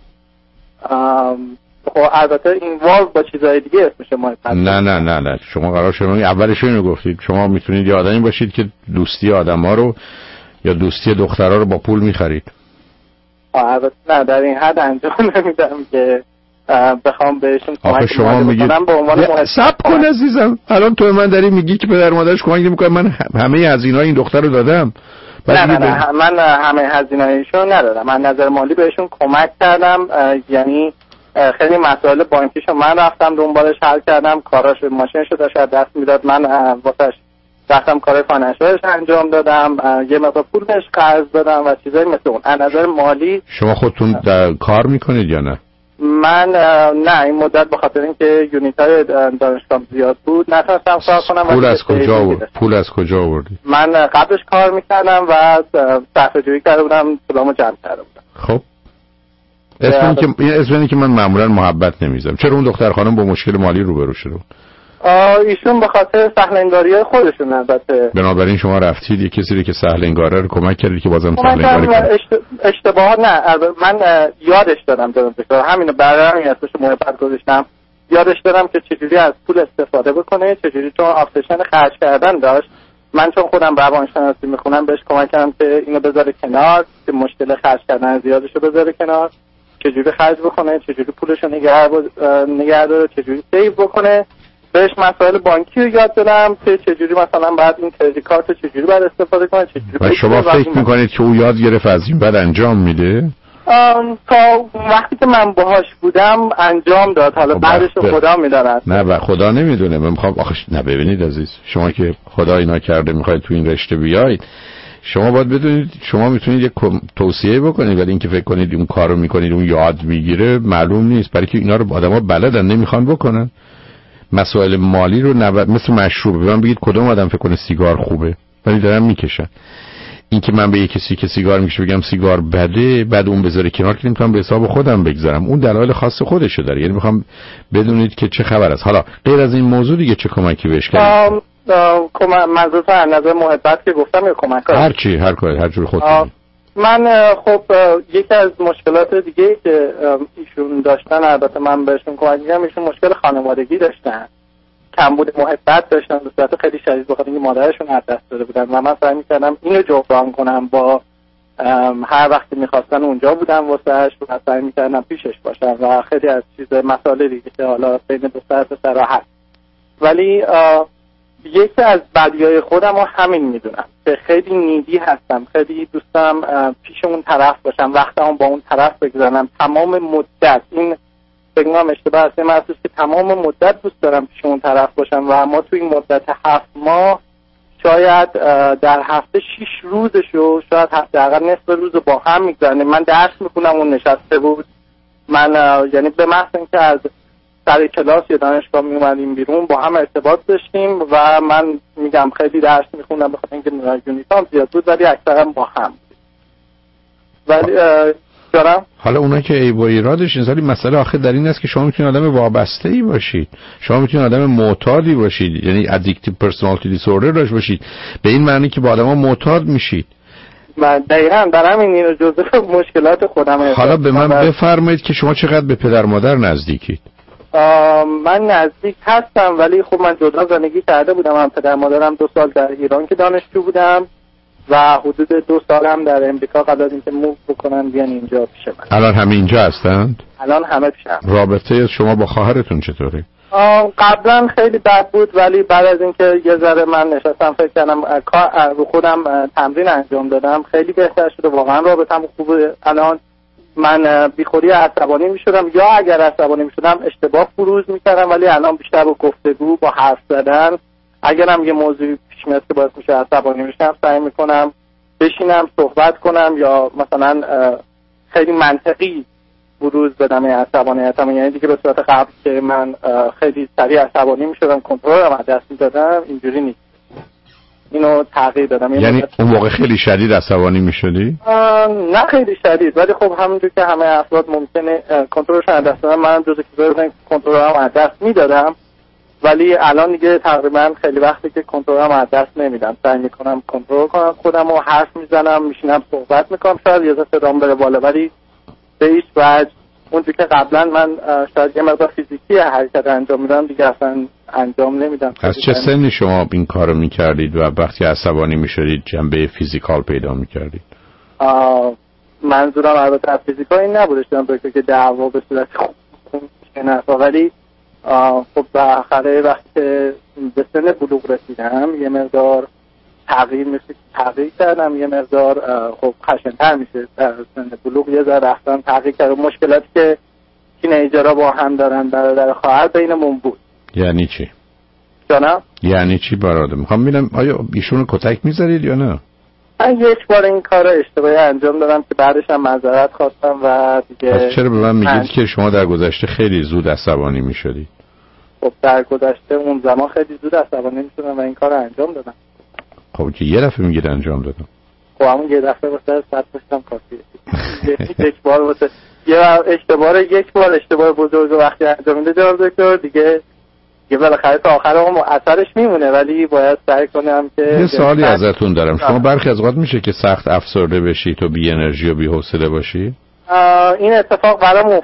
خب البته اینوالو با چیزهای دیگه اسمشه محبت. نه شما قرار شما اولش اینو گفتید. شما میتونید یه آدمی باشید که دوستی آدما رو یا دوستی دخترها رو با پول میخرید. البته نه، در این حد انجام نمیدم که بخوام بهشون کمک کنم به عنوان صبر کن عزیزم. الان تو من داری میگی که پدر مادرش کمک نمیکنه. من همه هزینه‌های این دختر رو دادم. نه من همه هزینه‌ایشون ندادم. من نظر مالی بهشون کمک کردم، یعنی خیلی مسائل بانکیشو من رفتم دنبالش حل کردم، کاراش ماشینشو داشت دست میداد، من واسش رفتم کار فاینانشالش انجام دادم، یه مقدار پول بهش قرض دادم و چیزایی مثل اون. از نظر مالی شما خودتون کار میکنید یا نه؟ من نه، این مدت به خاطر اینکه یونیت‌های دانشگاه زیاد بود نتونستم کار کنم. پول از کجا آوردی؟ من قبلش کار میکردم و صرفه‌جویی کرده بودم، پولامو جمع کرده بودم. خب اسمی که من معمولا محبت نمیذارم. چرا اون دختر خانم با مشکل مالی روبرو شده؟ ایشون به خاطر سهل‌انگاری‌های خودشون البته. بنابراین شما رفتید یه کسی که سهل‌انگاره رو کمک کردید که بازم سهل‌انگاری کنه. اشتباهات نه، من یادش دادم همینو برای همین اسمش محبت گذاشتم. یادش دادم که چجوری از پول استفاده بکنه، چجوری، چون آبسشن خرج کردن داشت. من چون خودم روانشناسی میخونم بهش کمک کردم که اینو بذاره کنار، که مشکل خرج کردن زیادشو بذاره کنار، چجوری خرج بکنه، چجوری پولشو نگه داره، چجوری سیو بکنه. بهش مسائل بانکی رو یاد دادم که چجوری مثلا بعد این کریدیت کارت چجوری باید استفاده کنه، چجوری. و شما فکر میکنید که او یاد گرفت از این بعد انجام میده؟ تا وقتی که من باهاش بودم انجام داد، حالا بعدش خدا میداند. نه و خدا نمیدونه. من میخوام نه ببینید عزیز، شما که خدا اینا کرده میخواید تو این رشته بیاید، شما باید بدونید شما میتونید یک توصیه بکنید، ولی اینکه فکر کنید اون کارو میکنید اون یاد میگیره معلوم نیست، برای که اینا رو آدما بلدن نمیخوان بکنن. مسائل مالی رو مثل مشروب من بگید کدوم آدم فکر کنه سیگار خوبه ولی دارن میکشن. این که من به یک کسی که سیگار میکشه بگم سیگار بده، بعد اون بذاره کنار، که نمیتونم به حساب خودم بگذارم، اون دلایل خاص خودشو داره. یعنی میخوام بدونید که چه خبر است. حالا غیر از این موضوع دیگه چه کمکی بهش کنید؟ منظورت از نظر محبت که گفتم یا کمک هر چی، هر کاری، هر جور خودتون. من خب یکی از مشکلات دیگه که ایشون داشتن، البته من بهشون کمک می‌کردم، ایشون مشکل خانوادگی داشتن، کمبود محبت داشتن به صورت خیلی شدید، بخاطر اینکه مادرشون از دست داده بودن و من سعی می‌کردم اینو جبران کنم با هر وقتی می‌خواستن اونجا بودم واسهش و سعی می‌کردم پیشش باشم و خیلی از مسائل دیگه که حالا بین دختر و پسر هست. ولی یکی از بدیهای خودم رو همین میدونم که خیلی نیدی هستم، خیلی دوستم پیش اون طرف باشم، وقتم با اون طرف بگذارم تمام مدت. این بگم اشتباه هست، محسوس که تمام مدت دوست دارم پیش اون طرف باشم و ما تو این مدت 7 ماه شاید در هفته 6 روزشو شاید حداقل نصف روز با هم میگذرونیم. من درس میخونم اون نشسته بود، من یعنی به محض اینکه از سر کلاس یا دانشگاه می اومدیم بیرون با هم ارتباط داشتیم و من میگم خیلی درس میخوندم بخاطر اینکه یونیتام زیاد بود ولی اکثرا با هم. ولی حالا اونا که ای با ایرادش این مسئله آخر در این است که شما میتونید آدم وابسته‌ای باشید، شما میتونید آدم معتادی باشید، یعنی ادیکتیو پرسونالیتی دیسوردر داشته باشید، به این معنی که با آدما معتاد میشید. من دقیقاً برام اینو جزء مشکلات خودم. حالا به من بفرمایید که شما چقدر به پدر مادر نزدیکید؟ من نزدیک هستم ولی خب من جدا زندگی کرده بودم. من پدر مادرم 2 سال در ایران که دانشجو بودم و حدود 2 سال هم در امریکا قبل از اینکه موو بکنن بیان اینجا پیش من. الان همه اینجا هستند؟ الان همه پیشم. رابطه شما با خواهرتون چطوره؟ قبلا خیلی بد بود ولی بعد از اینکه یه ذره من نشستم فکر کردم رو خودم تمرین انجام دادم خیلی بهتر شده. واقعا رابطم خوبه. الان من بیخوری عصبانی میشدم یا اگر عصبانی میشدم اشتباه فروز میکردم ولی الان بیشتر با گفتگو، با حرف زدن، اگرم یه موضوعی پیش میاد که باید میشه عصبانی میشم سعی میکنم بشینم صحبت کنم یا مثلا خیلی منطقی بروز بدم عصبانیتم. یعنی دیگه به صورت قبل که من خیلی سریع عصبانی میشدم کنترلم از دست میدادم، اینجوری نیست. اینو تغییر دادم. یعنی اون موقع خیلی شدید عصبانی میشدی؟ نه خیلی شدید ولی خب همونجور که همه افراد ممکنه کنترلشون از دست بدن، منم جزو کسایی بودم که کنترلم از دست میدادم ولی الان دیگه تقریبا خیلی وقتی که کنترلم از دست نمیدم، سعی میکنم کنترل کنم خودم و حرف میزنم، میشینم صحبت میکنم، شاید یه ذره صدام بره بالا ولی به هیچ وجه اونجوری که قبلا من شاید یه مقدار فیزیکی حرکت انجام میدم دیگه اصلا انجام نمیدم. از چه سنی شما این کارو میکردید و وقتی عصبانی میشدید جنبه فیزیکال پیدا میکردید؟ منظورم البته از فیزیکال این نبودش که دعوا به صورت خوب نه، ولی خب بالاخره وقتی به سن بلوغ رسیدم یه مقدار تغییر کردم، یه مقدار خب خشن‌تر میشه در سن بلوغ، یه ذره رفتم تغییر کردم. مشکلاتی که تینیجرها با هم دارن برادر خواهر بینمون بود. یعنی چی؟ جانم؟ یعنی چی برادر؟ میخوام ببینم آیا ایشونو کتک میذارید یا نه؟ من یک بار این کار اشتباهی انجام دادم که بعدش هم معذرت خواستم و دیگه. پس چرا به من میگید که شما در گذشته خیلی زود عصبانی میشدید؟ خب در گذشته اون زمان خیلی زود عصبانی میشدم و این کار انجام دادم. خب که یه دفعه میگید انجام دادم. خب همون یه دفعه واسه 100 داشتم کافیه. یک بار واسه یه اشتباه بزرگ وقتی انجام میده جناب دکتر دیگه بالاخره تا آخر اون اثرش میمونه، ولی باید سعی کنم که یه سوالی ازتون دارم. شما برخی از اوقات میشه که سخت افسرده بشی تو بی انرژی و بی حوصله باشی؟ این اتفاق برام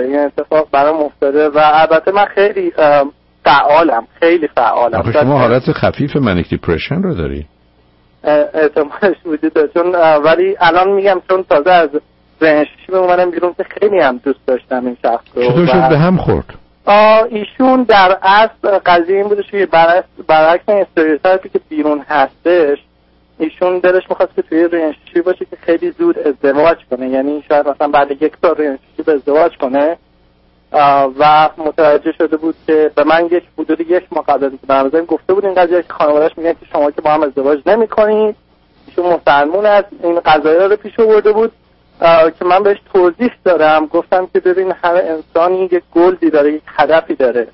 افتاده و البته من خیلی فعالم. آخه شما حالت خفیف منیک دیپرشن رو داری؟ احتمالش وجود داره، چون ولی الان میگم چون تازه از ذهنشی به اومدم بیرون که خیلی هم دوست داشتم این شخص رو. چطور شد به هم خورد؟ ایشون در اصل قضیه این بودش که برعکس این استریوتایپی که بیرون هستش، ایشون دلش میخواست که توی ریلیشنشیپی باشه که خیلی زود ازدواج کنه، یعنی شاید مثلا بعد 1 سال ریلیشنشیپ ازدواج کنه و متوجه شده بود که به من حدود 1 ماه قبل از اینکه گفته بود این قضیه که خانواده‌اش میگن که شما که با هم ازدواج نمی‌کنید، ایشون مسلمون است، این قضایا رو پیش آورده بود که من بهش توضیح دادم، گفتم که ببین هر انسانی یک گلدی داره، یک هدفی داره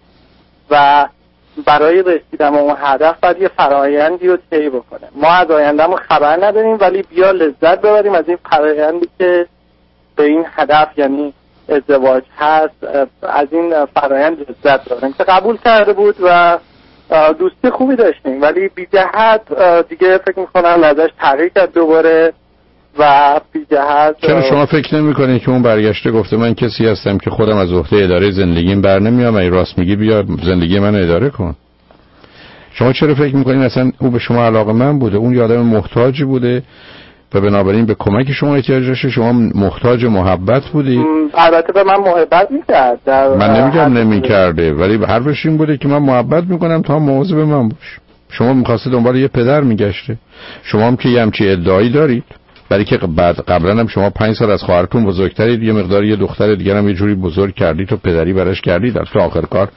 و برای رسیدن به اون هدف باید یه فرآیندی رو طی بکنه. ما از آینده‌مون خبر نداریم ولی بیا لذت ببریم از این فرآیندی که به این هدف یعنی ازدواج هست، از این فرآیند لذت ببریم. که قبول کرده بود و دوستی خوبی داشتیم، ولی بی جهت دیگه فکر می‌کنم ازش تغییر کرد دوباره و بی جهت. چرا شما فکر نمی‌کنید که اون برگشته گفته من کسی هستم که خودم از عهده اداره زندگیم برنمیام، ای راست میگی بیا زندگی من اداره کن؟ شما چرا فکر می‌کنید مثلا او به شما علاقه‌مند بوده؟ اون یه آدم محتاجی بوده و بنابراین به کمک شما احتیاج داشته، شما محتاج محبت بودید. البته به من محبت می‌کرد. من نمیگم نمی‌کرده، ولی حرفش این بوده که من محبت می‌کنم تا مواظب من باش. شما می‌خواسته دنبال یه پدر می‌گشته. شما هم که یه همچین ادعایی دارید، برای که قبلا هم شما 5 سال از خواهرتون بزرگترید، یه مقدار یه دختر دیگر هم یه جوری بزرگ کردید و پدری براش کردید، در آخر کار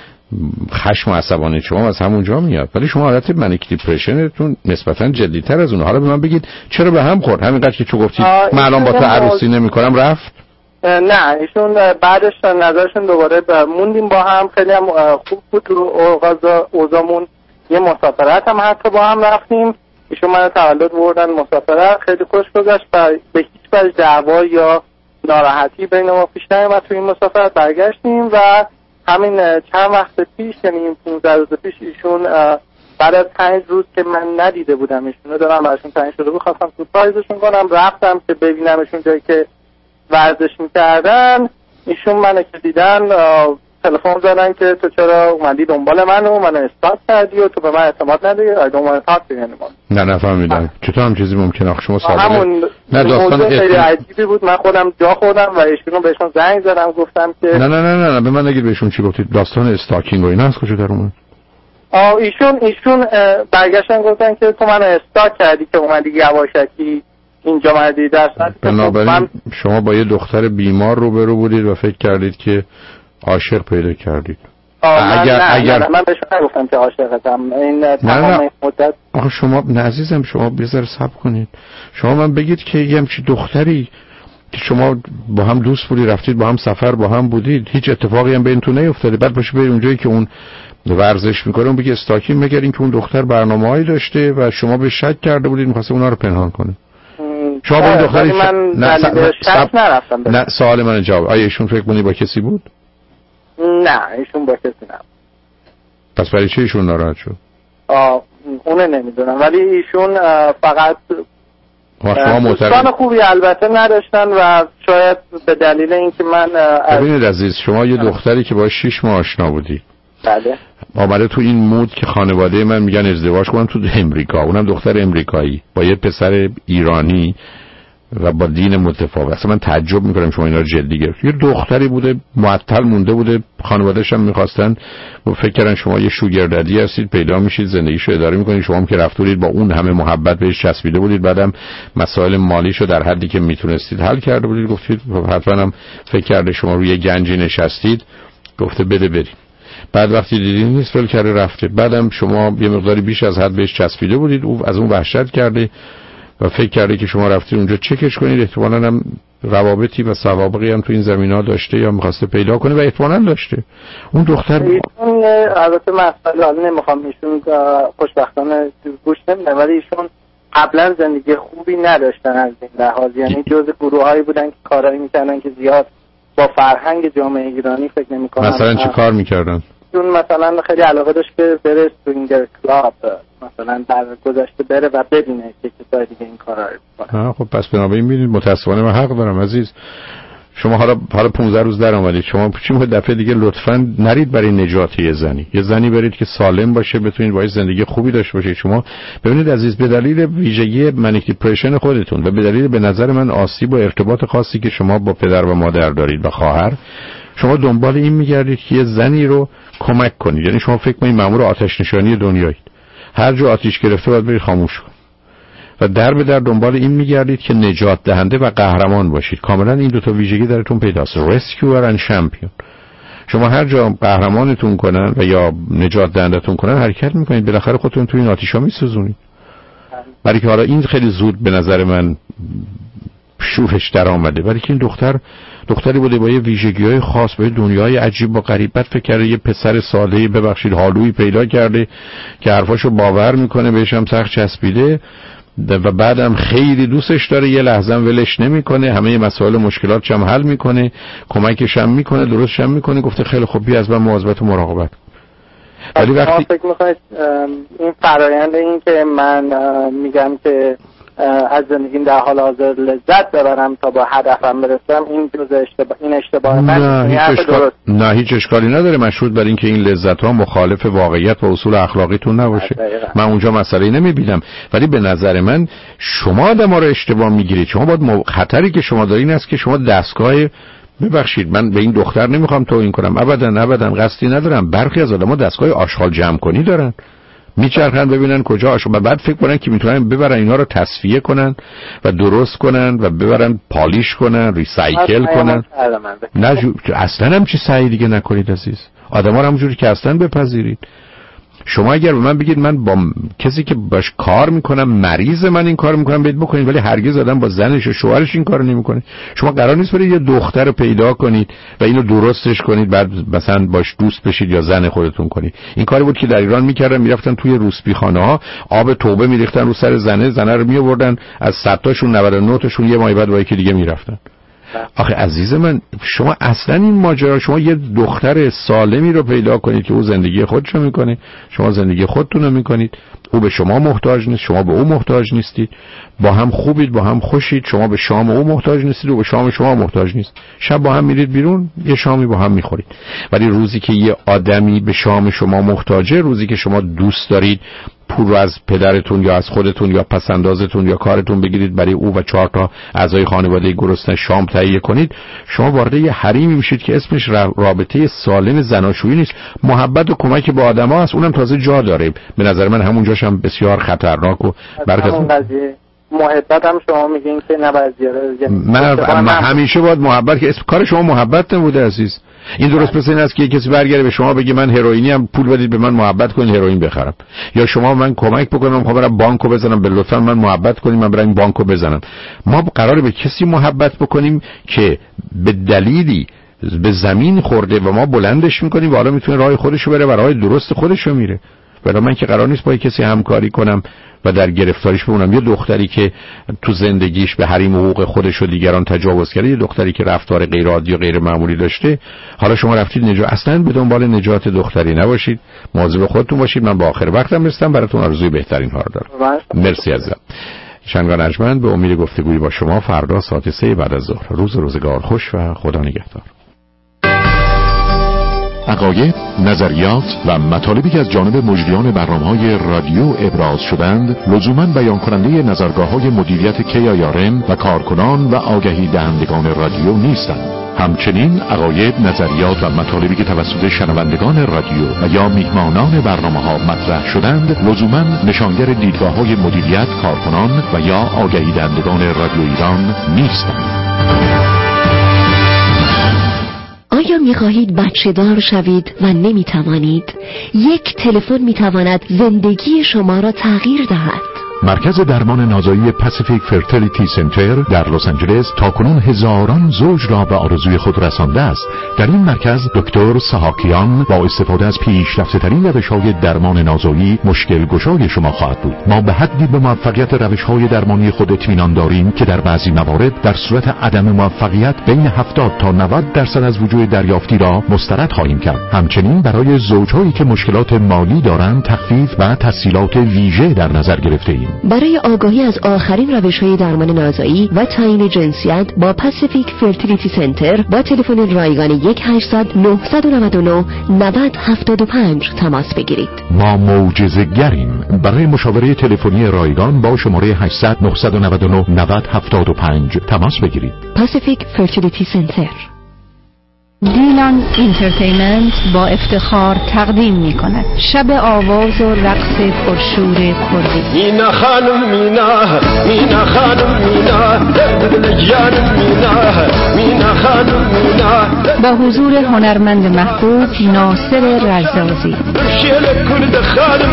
خشم و عصبانی شما از همونجا میاد. ولی شما حالت منیک دیپرشنتون نسبتا جدی‌تر از اون. حالا به من بگید چرا به هم خورد؟ همینقدر که تو گفتید من الان با تو عروسی نمی‌کنم رفت؟ نه، ایشون بعدش نظرشون دوباره موندیم با هم، خیلی هم خوب بود اوضاعمون. یه مسافرت هم حتی با هم رفتیم، ایشون من تولد بردن مسافرت، خیلی خوش گذشت و به هیچ وجه دعوا یا ناراحتی بین ما پیش نیامد. تو این مسافرت برگشتیم و همین چند وقت پیش، یعنی 15 روز پیش، ایشون بعد از 5 روز که من ندیده بودم ایشونو، دارم براشون تعیین شده بود، خواستم سورپرایزشون کنم، رفتم که ببینمشون جایی که ورزش میکردن. ایشون منو که دیدن تلفن زدن که تو چرا اومدی دنبال منو استارت کردی و تو به من اعتماد نداری؟ دنبال نه فهمیدم. چطور هم چیزی ممکنه؟ آخه شما همون نه داستان خیلی عجیبی بود. من خودم جا خوردم و ایشونو بهشون زنگ زدم، گفتم که نه به من نگید بهشون چی گفتید. داستان استاکینگ و اینا از کجا در اومد؟ ایشون برگشتن گفتن که تو منو استارت کردی که اومدی یواشکی اینجا مردی. در بنابراین شما با یه دختر بیمار روبرو بودید و فکر کردید که عاشق پیدا کردید. اگر من بهش نگفتم که عاشقتم. این تمام مدت آخه شما نه عزیزم، شما بذار صبر کنید. شما من بگید که یه همچین دختری که شما با هم دوست بودید، رفتید با هم سفر با هم بودید، هیچ اتفاقی هم بینتون نیفتاده، بعد باشه برید اونجایی که اون ورزش میکنه اون بگه استاکینگ، مگر اینکه اون دختر برنامه‌ای داشته و شما به شک کرده بودید می‌خواسته اونا رو پنهان کنه. شما با این دختری نه سوال من جواب. آیا ایشون فکر کنی با کسی بود؟ نه ایشون با کسی نبود. پس برای چه ایشون ناراحت شد؟ اونه نمیدونم، ولی ایشون فقط دوستان خوبی البته نداشتن و شاید به دلیل اینکه من ببینید عزیز، شما یه دختری که با 6 ماه آشنا بودی، بله، آمده تو این مود که خانواده من میگن ازدواج کنم تو امریکا، اونم دختر امریکایی با یه پسر ایرانی و با دین متفاوت. اصلا من تعجب میکنم شما اینا رو جدی گرفتید. یه دختری بوده معطل مونده بوده، خانواده‌اش هم میخواستن و فکر کردن شما یه شوگرددی هستید، پیدا میشید، زندگیشو اداره میکنید. شما هم که رفتید با اون همه محبت بهش چسبیده بودید، بعدم مسائل مالیشو در حدی که میتونستید حل کرده بودید، گفتید حتما هم فکر کرده شما روی گنجی نشستید، گفته بده بریم. بعد وقتی دیدین نیست ول کرده رفته. بعدم شما یه مقداری بیش از حد بهش چسبیده بودید، او از اون وحشت کرده و فکر کرده که شما رفتید اونجا چکش کنید. احتمالاً هم روابطی و سوابقی هم تو این زمینا داشته یا می‌خواسته پیدا کنه و احتمالاً داشته. اون دختر البته مسئله نمیخوام ایشون خوشبختانه گوش نمیدن، ولی ایشون قبلا زندگی خوبی نداشتن از این لحاظ، یعنی جز گروه‌هایی بودن که کارایی می‌کردن که زیاد با فرهنگ جامعه ایرانی فکر نمی‌کنن. مثلا چی کار می‌کردن؟ چون مثلا خیلی علاقه داشت که بره سوینگر کلاب، مثلا در گذشته بره و ببینه که کسای دیگه این کارا رو می‌کنن. خب پس بنابراین می‌بینید متأسفانه من حق دارم عزیز. شما حالا 15 روز در اومدید، شما چی می‌خواید دفعه دیگه لطفاً نرید برای نجات یه زنی برید که سالم باشه، بتونید باهاش زندگی خوبی داشته باشید. شما ببینید عزیز، به دلیل ویژگی منیک دیپرشن خودتون و به دلیل به نظر من آسیب و ارتباط خاصی که شما با پدر و مادر دارید و خواهر، شما دنبال این می‌گردید که یه زنی رو کمک کنید. یعنی شما فکر کنید مأمور آتش نشانی دنیایید، هر جا آتش گرفته باید برید خاموش کنید و در به در دنبال این میگردید که نجات دهنده و قهرمان باشید. کاملا این دو تا ویژگی درتون پیداست، ریسکیور اند چمپیون. شما هر جا قهرمانتون کنن و یا نجات دهندتون کنن حرکت میکنید، بالاخره خودتون تو این آتیشا میسوزونید. برای که حالا این خیلی زود به نظر من شورش در آمده، برای که این دختری بوده با یه ویژگی‌های خاص، با یه دنیای عجیب و غریب. بعد فکر کرده یه پسر ساده‌ای، ببخشید حالویی پیدا کرده که حرفاشو باور میکنه، بهش هم سخت چسبیده و بعدم خیلی دوستش داره، یه لحظه هم ولش نمیکنه، همه مسائل و مشکلاتش هم حل میکنه، کمکش هم میکنه، درستش هم میکنه. گفته خیلی خوب بیا از من مواظبت و مراقبت. ولی وقتی فکر میکنید این فرآیند این که من میگم که از زندگیم در حال حاضر لذت ببرم تا با هدفم برسم، این جزء اشتباه نه هیچ اشکالی نداره، مشروط بر این که این لذت ها مخالف واقعیت و اصول اخلاقیتون نباشه. من اونجا مسئله نمیبینم، ولی به نظر من شما آدم‌ها رو اشتباه میگیرید. شما باید خطری که شما دارین است که شما دستگاه، ببخشید من به این دختر نمیخوام توهین کنم، ابدا قصدی ندارم، برخی از آدم‌ها دستگاه آشغال جمع کنی دارن، میچرخن ببینن کجا آشغال، بعد فکر کنن که میتونن ببرن اینا رو تصفیه کنن و درست کنن و ببرن پالیش کنن، ریسایکل کنن. نه اصلا هم چی سعی دیگه نکنید عزیز، آدما رو همونجوری که اصلا بپذیرید. شما اگر به من بگید من با کسی که باش کار میکنم مریض من این کار میکنم بهت بکنید، ولی هرگز آدم با زنش و شوهرش این کارو نمیکنه. شما قرار نیست برید یه دختر رو پیدا کنید و اینو درستش کنید بعد مثلا باش دوست بشید یا زن خودتون کنید. این کاری بود که در ایران میکردن، میرفتن توی روسپیخانه ها آب توبه میریختن رو سر زنه رو میآوردن، از 100 تاشون 99 تاشون یه ماه بعد با یکی دیگه میرفتن. آخه عزیز من، شما اصلا این ماجرا، شما یه دختر سالمی رو پیدا کنید که او زندگی خودشو میکنه، شما زندگی خودتون رو میکنید، او به شما محتاج نیست، شما به او محتاج نیستید، با هم خوبید، با هم خوشید، شما به شام او محتاج نیستید و به شام شما محتاج نیست، شب با هم میرید بیرون یه شامی با هم میخورید. ولی روزی که یه آدمی به شام شما محتاجه، روزی که شما دوست دارید پول رو از پدرتون یا از خودتون یا پسندازتون یا کارتون بگیرید برای او و 4 تا اعضای خانواده گرسنه شام تهیه کنید، شما وارد یه حریمی میشید که اسمش رابطه سالم زناشویی نیست، محبت و کمک به آدما است، اونم تازه جا داره. به نظر من همونجاش هم بسیار خطرناک و محبت هم شما میگین که نباید زیاده. من همیشه باید محبت، که اسم کار شما محبت نبوده عزیز. این درست مثل این است که کسی برگره به شما بگه من هروئینی ام، پول بدید به من محبت کنید هروئین بخرم، یا شما من کمک بکنم میخوام برم بانکو بزنم، به لطفا من محبت کنید من برم بانکو بزنم. ما قراره به کسی محبت بکنیم که به دلیلی به زمین خورده و ما بلندش میکنیم و حالا میتونه راه خودشو بره و راه درست خودشو میره. برای من که قرار نیست با کسی همکاری کنم و در گرفتاریش بمونم. یه دختری که تو زندگیش به حریم حقوق خودش و دیگران تجاوز کرده، یه دختری که رفتار غیر عادی و غیر معمولی داشته، حالا شما رفتید اصلا به دنبال نجات دختری نباشید، مواظب خودتون باشید. من با آخر وقتم رسیدم، براتون آرزوی بهترین ها رو دارم. مرسی عزیزم. شنگان ارجمند به امید گفتگوی با شما فردا ساعت 3 بعد از ظهر. روزگار خوش و خدا نگهدار. عقاید، نظریات و مطالبی که از جانب مجریان برنامه‌های رادیو ابراز شدند لزوماً بیان کننده نظرگاه‌های مدیریت KIRM و کارکنان و آگهی دهندگان رادیو نیستند. همچنین عقاید، نظریات و مطالبی که توسط شنوندگان رادیو و یا میهمانان برنامه‌ها مطرح شدند لزوماً نشانگر دیدگاه‌های مدیریت، کارکنان و یا آگهی دهندگان رادیو ایران نیستند. آیا می‌خواهید بچه دار شوید و نمی‌توانید؟ یک تلفن می‌تواند زندگی شما را تغییر دهد. مرکز درمان نازایی پاسیفیک فرتیلیتی سنتر در لس آنجلس تاکنون هزاران زوج را به آرزوی خود رسانده است. در این مرکز دکتر سحاکیان با استفاده از پیشرفته‌ترین روش‌های درمان نازایی مشکل گشای شما خواهد بود. ما به حدی به موفقیت روش‌های درمانی خود اطمینان داریم که در بعضی موارد در صورت عدم موفقیت بین 70 تا 90% از وجوه دریافتی را مسترد خواهیم کرد. همچنین برای زوجهایی که مشکلات مالی دارند تخفیف و تسهیلات ویژه در نظر گرفته ایم. برای آگاهی از آخرین روش‌های درمان نازایی و تعیین جنسیت با پاسیفیک فرتیلیتی سنتر با تلفن رایگان 1-800-999-9075 تماس بگیرید. ما معجزه‌گریم. برای مشاوره تلفنی رایگان با شماره 800-999-9075 تماس بگیرید. پاسیفیک فرتیلیتی سنتر. دیلان اینترتینمنت با افتخار تقدیم می کند شب آواز و رقص پرشور کردی. مینا خانم مینا خانم دل جانم مینا خانم با حضور هنرمند محبوب ناصر رزازی. شیل کرد خانم